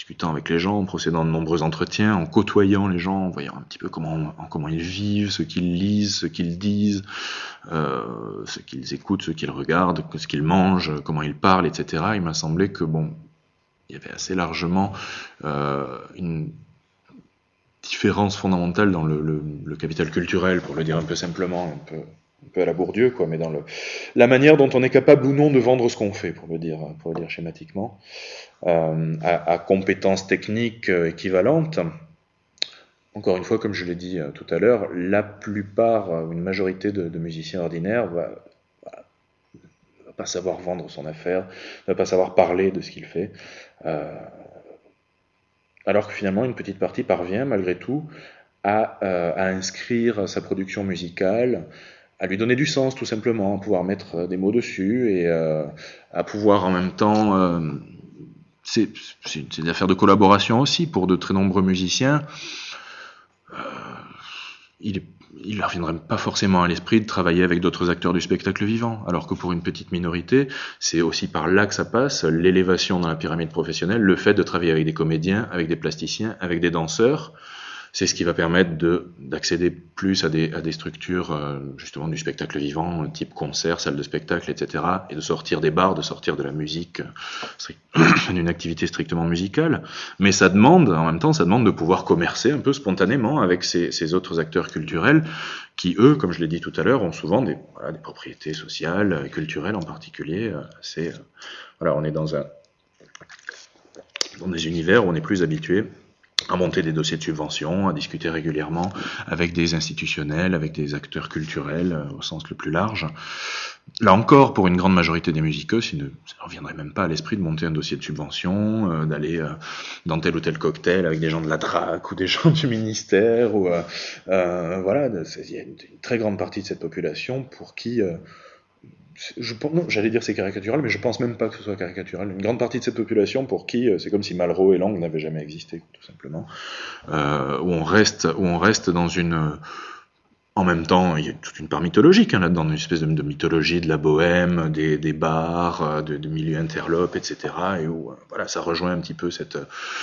discutant avec les gens, en procédant de nombreux entretiens, en côtoyant les gens, en voyant un petit peu comment, comment ils vivent, ce qu'ils lisent, ce qu'ils disent, euh, ce qu'ils écoutent, ce qu'ils regardent, ce qu'ils mangent, comment ils parlent, et cetera. Il m'a semblé que bon, il y avait assez largement euh, une différence fondamentale dans le, le, le capital culturel, pour le dire un peu simplement, un peu, un peu à la Bourdieu, quoi, mais dans le, la manière dont on est capable ou non de vendre ce qu'on fait, pour le dire, pour le dire schématiquement, euh, à, à compétences techniques équivalentes. Encore une fois, comme je l'ai dit euh, tout à l'heure, la plupart, ou une majorité de, de musiciens ordinaires va, va, va pas savoir vendre son affaire, va pas savoir parler de ce qu'il fait. Euh, alors que finalement une petite partie parvient malgré tout à, euh, à inscrire sa production musicale, à lui donner du sens tout simplement, à pouvoir mettre des mots dessus et euh, à pouvoir en même temps... Euh, c'est, c'est, c'est une affaire de collaboration aussi pour de très nombreux musiciens. Euh, il, il leur viendrait pas forcément à l'esprit de travailler avec d'autres acteurs du spectacle vivant, alors que pour une petite minorité, c'est aussi par là que ça passe, l'élévation dans la pyramide professionnelle, le fait de travailler avec des comédiens, avec des plasticiens, avec des danseurs, c'est ce qui va permettre de, d'accéder plus à des, à des structures euh, justement du spectacle vivant, type concert, salle de spectacle, et cetera, et de sortir des bars, de sortir de la musique, euh, d'une activité strictement musicale. Mais ça demande, en même temps, ça demande de pouvoir commercer un peu spontanément avec ces, ces autres acteurs culturels qui, eux, comme je l'ai dit tout à l'heure, ont souvent des, voilà, des propriétés sociales, culturelles en particulier. Euh, c'est, euh, voilà, on est dans un, dans des univers où on est plus habitué à monter des dossiers de subvention, à discuter régulièrement avec des institutionnels, avec des acteurs culturels euh, au sens le plus large. Là encore, pour une grande majorité des musicos, il ne ça ne reviendrait même pas à l'esprit de monter un dossier de subvention, euh, d'aller euh, dans tel ou tel cocktail avec des gens de la D R A C ou des gens du ministère. Ou euh, euh, voilà, il y a une, une très grande partie de cette population pour qui... Euh, Je, non, j'allais dire c'est caricatural, mais je pense même pas que ce soit caricatural. Une grande partie de cette population pour qui c'est comme si Malraux et Lang n'avaient jamais existé, tout simplement. Euh, où on reste, où on reste dans une, en même temps, il y a toute une part mythologique hein, là-dedans, une espèce de, de mythologie de la bohème, des, des bars, de, de milieux interlopes, et cetera. Et où, voilà, ça rejoint un petit peu cette,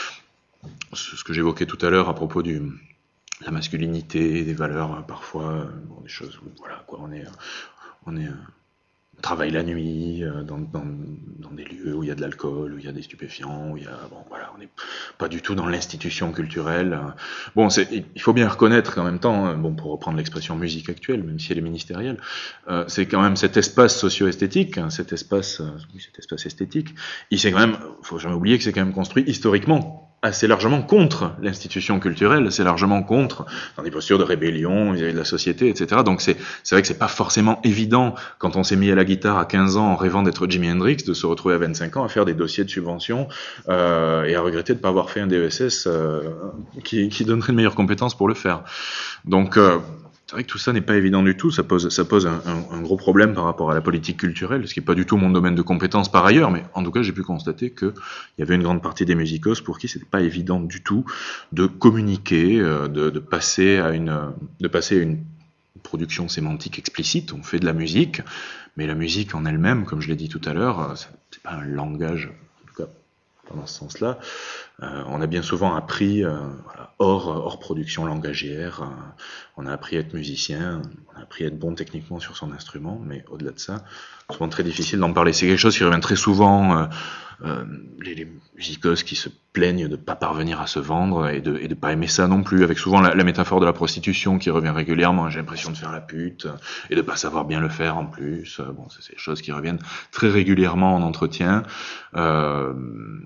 ce que j'évoquais tout à l'heure à propos du la masculinité, des valeurs parfois, bon, des choses où voilà quoi, on est, on est On travaille la nuit, euh, dans, dans, dans des lieux où il y a de l'alcool, où il y a des stupéfiants, où il y a... Bon, voilà, on n'est pas du tout dans l'institution culturelle. Bon, c'est, il faut bien reconnaître qu'en même temps, bon, pour reprendre l'expression musique actuelle, même si elle est ministérielle, euh, c'est quand même cet espace socio-esthétique, hein, cet espace, euh, cet espace esthétique, il s'est quand même, faut jamais oublier que c'est quand même construit historiquement assez largement contre l'institution culturelle, c'est largement contre, dans des postures de rébellion vis-à-vis de la société, et cetera. Donc c'est, c'est vrai que c'est pas forcément évident, quand on s'est mis à la guitare à quinze ans en rêvant d'être Jimi Hendrix, de se retrouver à vingt-cinq ans à faire des dossiers de subvention euh, et à regretter de ne pas avoir fait un D E S S euh, qui, qui donnerait de meilleures compétences pour le faire. Donc euh, c'est vrai que tout ça n'est pas évident du tout, ça pose, ça pose un, un, un gros problème par rapport à la politique culturelle, ce qui n'est pas du tout mon domaine de compétence par ailleurs, mais en tout cas j'ai pu constater qu'il y avait une grande partie des musicos pour qui c'était pas évident du tout de communiquer, de, de, passer à une, de passer à une production sémantique explicite, on fait de la musique, mais la musique en elle-même, comme je l'ai dit tout à l'heure, c'est pas un langage, en tout cas dans ce sens-là. Euh, on a bien souvent appris, euh, voilà, hors, hors production langagière, euh, on a appris à être musicien, on a appris à être bon techniquement sur son instrument, mais au-delà de ça, c'est souvent très difficile d'en parler. C'est quelque chose qui revient très souvent, euh, euh, les, les musicos qui se plaignent de ne pas parvenir à se vendre et de et de pas aimer ça non plus, avec souvent la, la métaphore de la prostitution qui revient régulièrement, j'ai l'impression de faire la pute, et de pas savoir bien le faire en plus. Bon, c'est ces choses qui reviennent très régulièrement en entretien. Euh,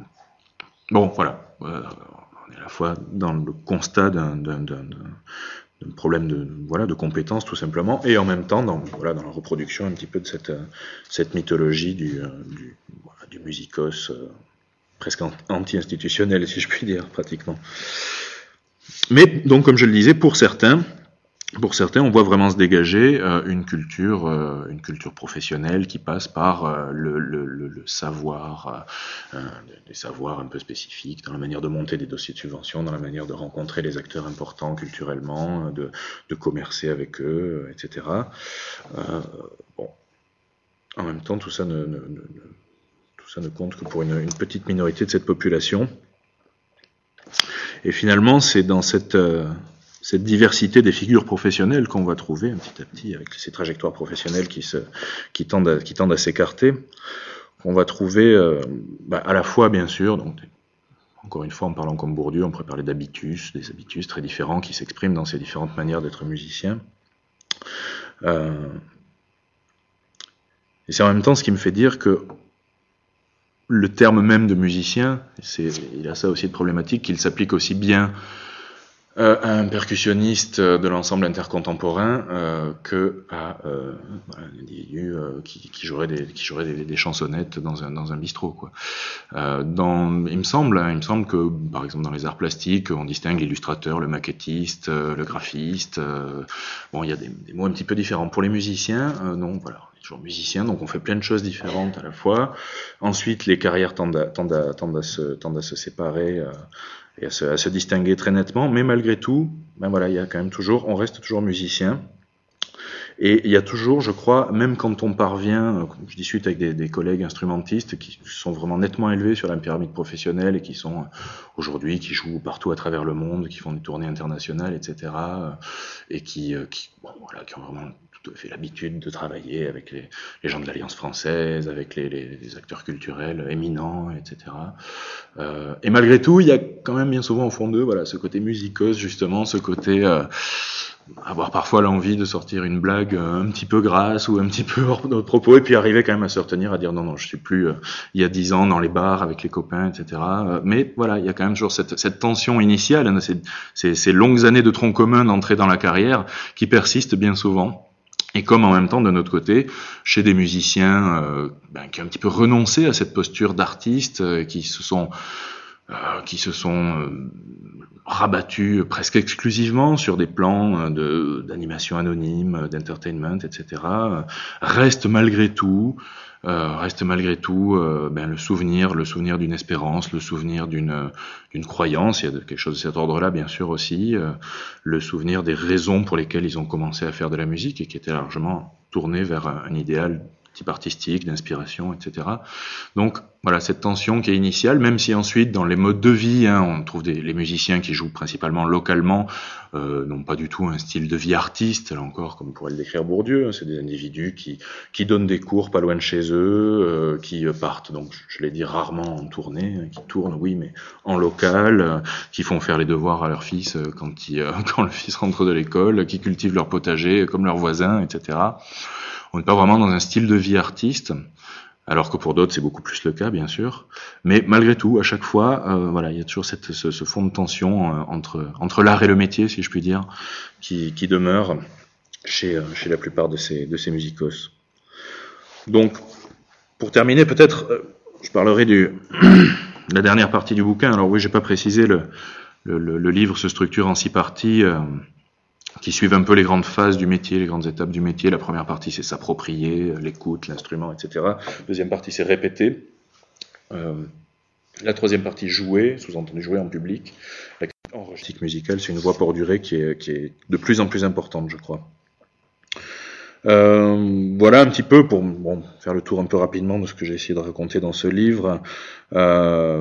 Bon, voilà, euh, on est à la fois dans le constat d'un, d'un, d'un, d'un problème de, voilà, de compétences tout simplement, et en même temps dans, voilà, dans la reproduction un petit peu de cette, cette mythologie du, du, voilà, du musicos euh, presque anti-institutionnel, si je puis dire, pratiquement. Mais donc, comme je le disais, pour certains, Pour certains, on voit vraiment se dégager euh, une culture, euh, une culture professionnelle qui passe par euh, le, le, le, le savoir, euh, des savoirs un peu spécifiques dans la manière de monter des dossiers de subvention, dans la manière de rencontrer les acteurs importants culturellement, de, de commercer avec eux, et cetera. Euh, bon, en même temps, tout ça ne, ne, ne, tout ça ne compte que pour une, une petite minorité de cette population. Et finalement, c'est dans cette, euh, cette diversité des figures professionnelles qu'on va trouver petit à petit, avec ces trajectoires professionnelles qui, se, qui tendent à, qui tendent à s'écarter, qu'on va trouver euh, bah, à la fois, bien sûr, donc, encore une fois, en parlant comme Bourdieu, on pourrait parler d'habitus, des habitus très différents qui s'expriment dans ces différentes manières d'être musicien. Euh, et c'est en même temps ce qui me fait dire que le terme même de musicien, c'est, il a ça aussi de problématique, qu'il s'applique aussi bien euh, à un percussionniste de l'ensemble intercontemporain euh, que à euh, voilà, un individu euh, qui, qui jouerait des, qui jouerait des, des chansonnettes dans un dans un bistrot, quoi. Euh, dans, il me semble, hein, il me semble que par exemple dans les arts plastiques, on distingue l'illustrateur, le maquettiste, euh, le graphiste. Euh, bon, il y a des, des mots un petit peu différents. Pour les musiciens, euh, non, voilà. Toujours musicien, donc on fait plein de choses différentes à la fois. Ensuite, les carrières tendent à, tendent à, tendent à, se, tendent à se séparer euh, et à se, à se distinguer très nettement, mais malgré tout, ben voilà, il y a quand même toujours, on reste toujours musicien. Et il y a toujours, je crois, même quand on parvient, je discute avec des, des collègues instrumentistes qui sont vraiment nettement élevés sur la pyramide professionnelle et qui sont aujourd'hui, qui jouent partout à travers le monde, qui font des tournées internationales, et cetera. Et qui, qui, bon, voilà, qui ont vraiment tout à fait l'habitude de travailler avec les, les gens de l'Alliance française, avec les, les, les acteurs culturels éminents, et cetera. Euh, et malgré tout, il y a quand même bien souvent au fond d'eux, voilà, ce côté musicos, justement, ce côté euh, avoir parfois l'envie de sortir une blague un petit peu grasse ou un petit peu hors de propos, et puis arriver quand même à se retenir, à dire non, non, je suis plus euh, il y a dix ans dans les bars avec les copains, et cetera. Euh, mais voilà, il y a quand même toujours cette, cette tension initiale, hein, ces, ces, ces longues années de tronc commun d'entrée dans la carrière qui persistent bien souvent. Et comme en même temps, de notre côté, chez des musiciens euh, ben, qui ont un petit peu renoncé à cette posture d'artiste, euh, qui se sont euh, qui se sont euh, rabattus presque exclusivement sur des plans de d'animation anonyme, d'entertainment, et cetera, euh, restent malgré tout Euh, reste malgré tout euh, ben, le souvenir, le souvenir d'une espérance, le souvenir d'une d'une croyance. Il y a quelque chose de cet ordre-là, bien sûr aussi, euh, le souvenir des raisons pour lesquelles ils ont commencé à faire de la musique et qui étaient largement tournés vers un, un idéal type artistique, d'inspiration, et cetera. Donc voilà, cette tension qui est initiale, même si ensuite dans les modes de vie, hein, on trouve des, les musiciens qui jouent principalement localement, euh, n'ont pas du tout un style de vie artiste, là encore, comme pourrait le décrire Bourdieu, hein, c'est des individus qui, qui donnent des cours pas loin de chez eux, euh, qui partent, donc je l'ai dit, rarement en tournée, hein, qui tournent, oui, mais en local, euh, qui font faire les devoirs à leur fils euh, quand, il, euh, quand le fils rentre de l'école, qui cultivent leur potager comme leurs voisins, et cetera. On n'est pas vraiment dans un style de vie artiste, alors que pour d'autres c'est beaucoup plus le cas, bien sûr. Mais malgré tout, à chaque fois, euh, voilà, il y a toujours cette, ce, ce fond de tension euh, entre entre l'art et le métier, si je puis dire, qui, qui demeure chez euh, chez la plupart de ces de ces musicos. Donc, pour terminer, peut-être, euh, je parlerai du la dernière partie du bouquin. Alors oui, j'ai pas précisé, le le, le, le livre se structure en six parties. Euh, qui suivent un peu les grandes phases du métier, les grandes étapes du métier. La première partie, c'est s'approprier, l'écoute, l'instrument, et cetera. La deuxième partie, c'est répéter. Euh, la troisième partie, jouer, sous-entendu jouer en public. La enregistrement musical, c'est une voie pour durer qui est, qui est de plus en plus importante, je crois. Euh, voilà un petit peu pour bon, faire le tour un peu rapidement de ce que j'ai essayé de raconter dans ce livre. Euh,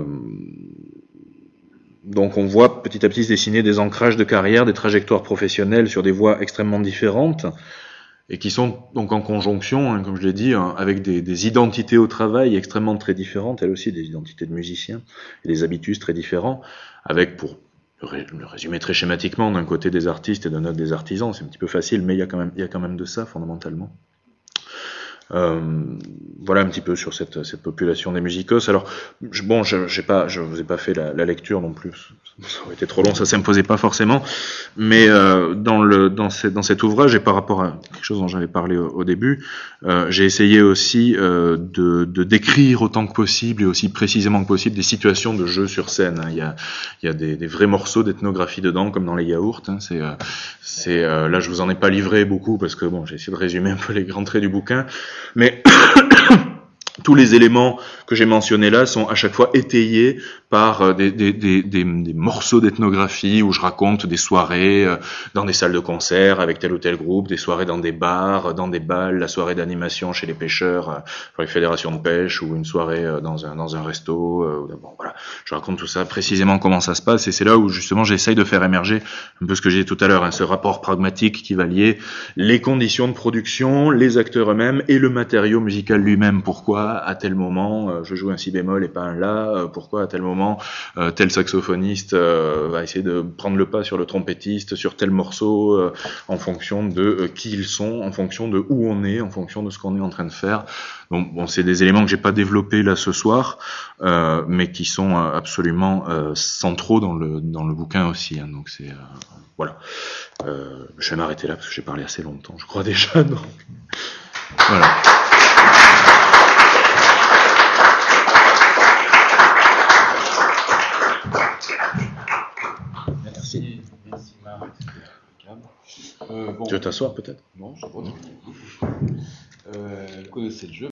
Donc on voit petit à petit se dessiner des ancrages de carrière, des trajectoires professionnelles sur des voies extrêmement différentes et qui sont donc en conjonction, hein, comme je l'ai dit, hein, avec des, des identités au travail extrêmement très différentes, elles aussi des identités de musiciens et des habitus très différents, avec, pour le résumer très schématiquement, d'un côté des artistes et d'un autre des artisans. C'est un petit peu facile, mais il y a quand même, il y a quand même de ça fondamentalement. Euh, voilà un petit peu sur cette, cette population des musicos. Alors, je, bon, je j'ai pas, je vous ai pas fait la, la lecture non plus, ça aurait été trop long, ça s'imposait pas forcément. Mais euh, dans le dans, ce, dans cet ouvrage et par rapport à quelque chose dont j'avais parlé au, au début, euh, j'ai essayé aussi euh, de, de décrire autant que possible et aussi précisément que possible des situations de jeu sur scène. Il y a il y a des, des vrais morceaux d'ethnographie dedans, comme dans les yaourts. Hein. C'est euh, c'est euh, là je vous en ai pas livré beaucoup parce que bon, j'ai essayé de résumer un peu les grands traits du bouquin. Mais tous les éléments que j'ai mentionnés là sont à chaque fois étayés par par des, des, des, des, des morceaux d'ethnographie où je raconte des soirées dans des salles de concert avec tel ou tel groupe, des soirées dans des bars, dans des balles, la soirée d'animation chez les pêcheurs pour les fédérations de pêche, ou une soirée dans un, dans un resto. Bon, voilà. Je raconte tout ça précisément comment ça se passe, et c'est là où justement j'essaye de faire émerger un peu ce que j'ai dit tout à l'heure, hein, ce rapport pragmatique qui va lier les conditions de production, les acteurs eux-mêmes et le matériau musical lui-même. Pourquoi à tel moment euh, je joue un si bémol et pas un la, euh, pourquoi à tel moment euh, tel saxophoniste euh, va essayer de prendre le pas sur le trompettiste sur tel morceau, euh, en fonction de euh, qui ils sont, en fonction de où on est, en fonction de ce qu'on est en train de faire. Donc bon, c'est des éléments que j'ai pas développés là ce soir, euh, mais qui sont euh, absolument euh, centraux dans le dans le bouquin aussi, hein. Donc c'est euh, voilà. Euh, je vais m'arrêter là parce que j'ai parlé assez longtemps, je crois déjà. Donc voilà. Merci. Merci Marc. Euh, bon, Tu veux t'asseoir peut-être? Non, je sais pas. Euh, vous connaissez le jeu.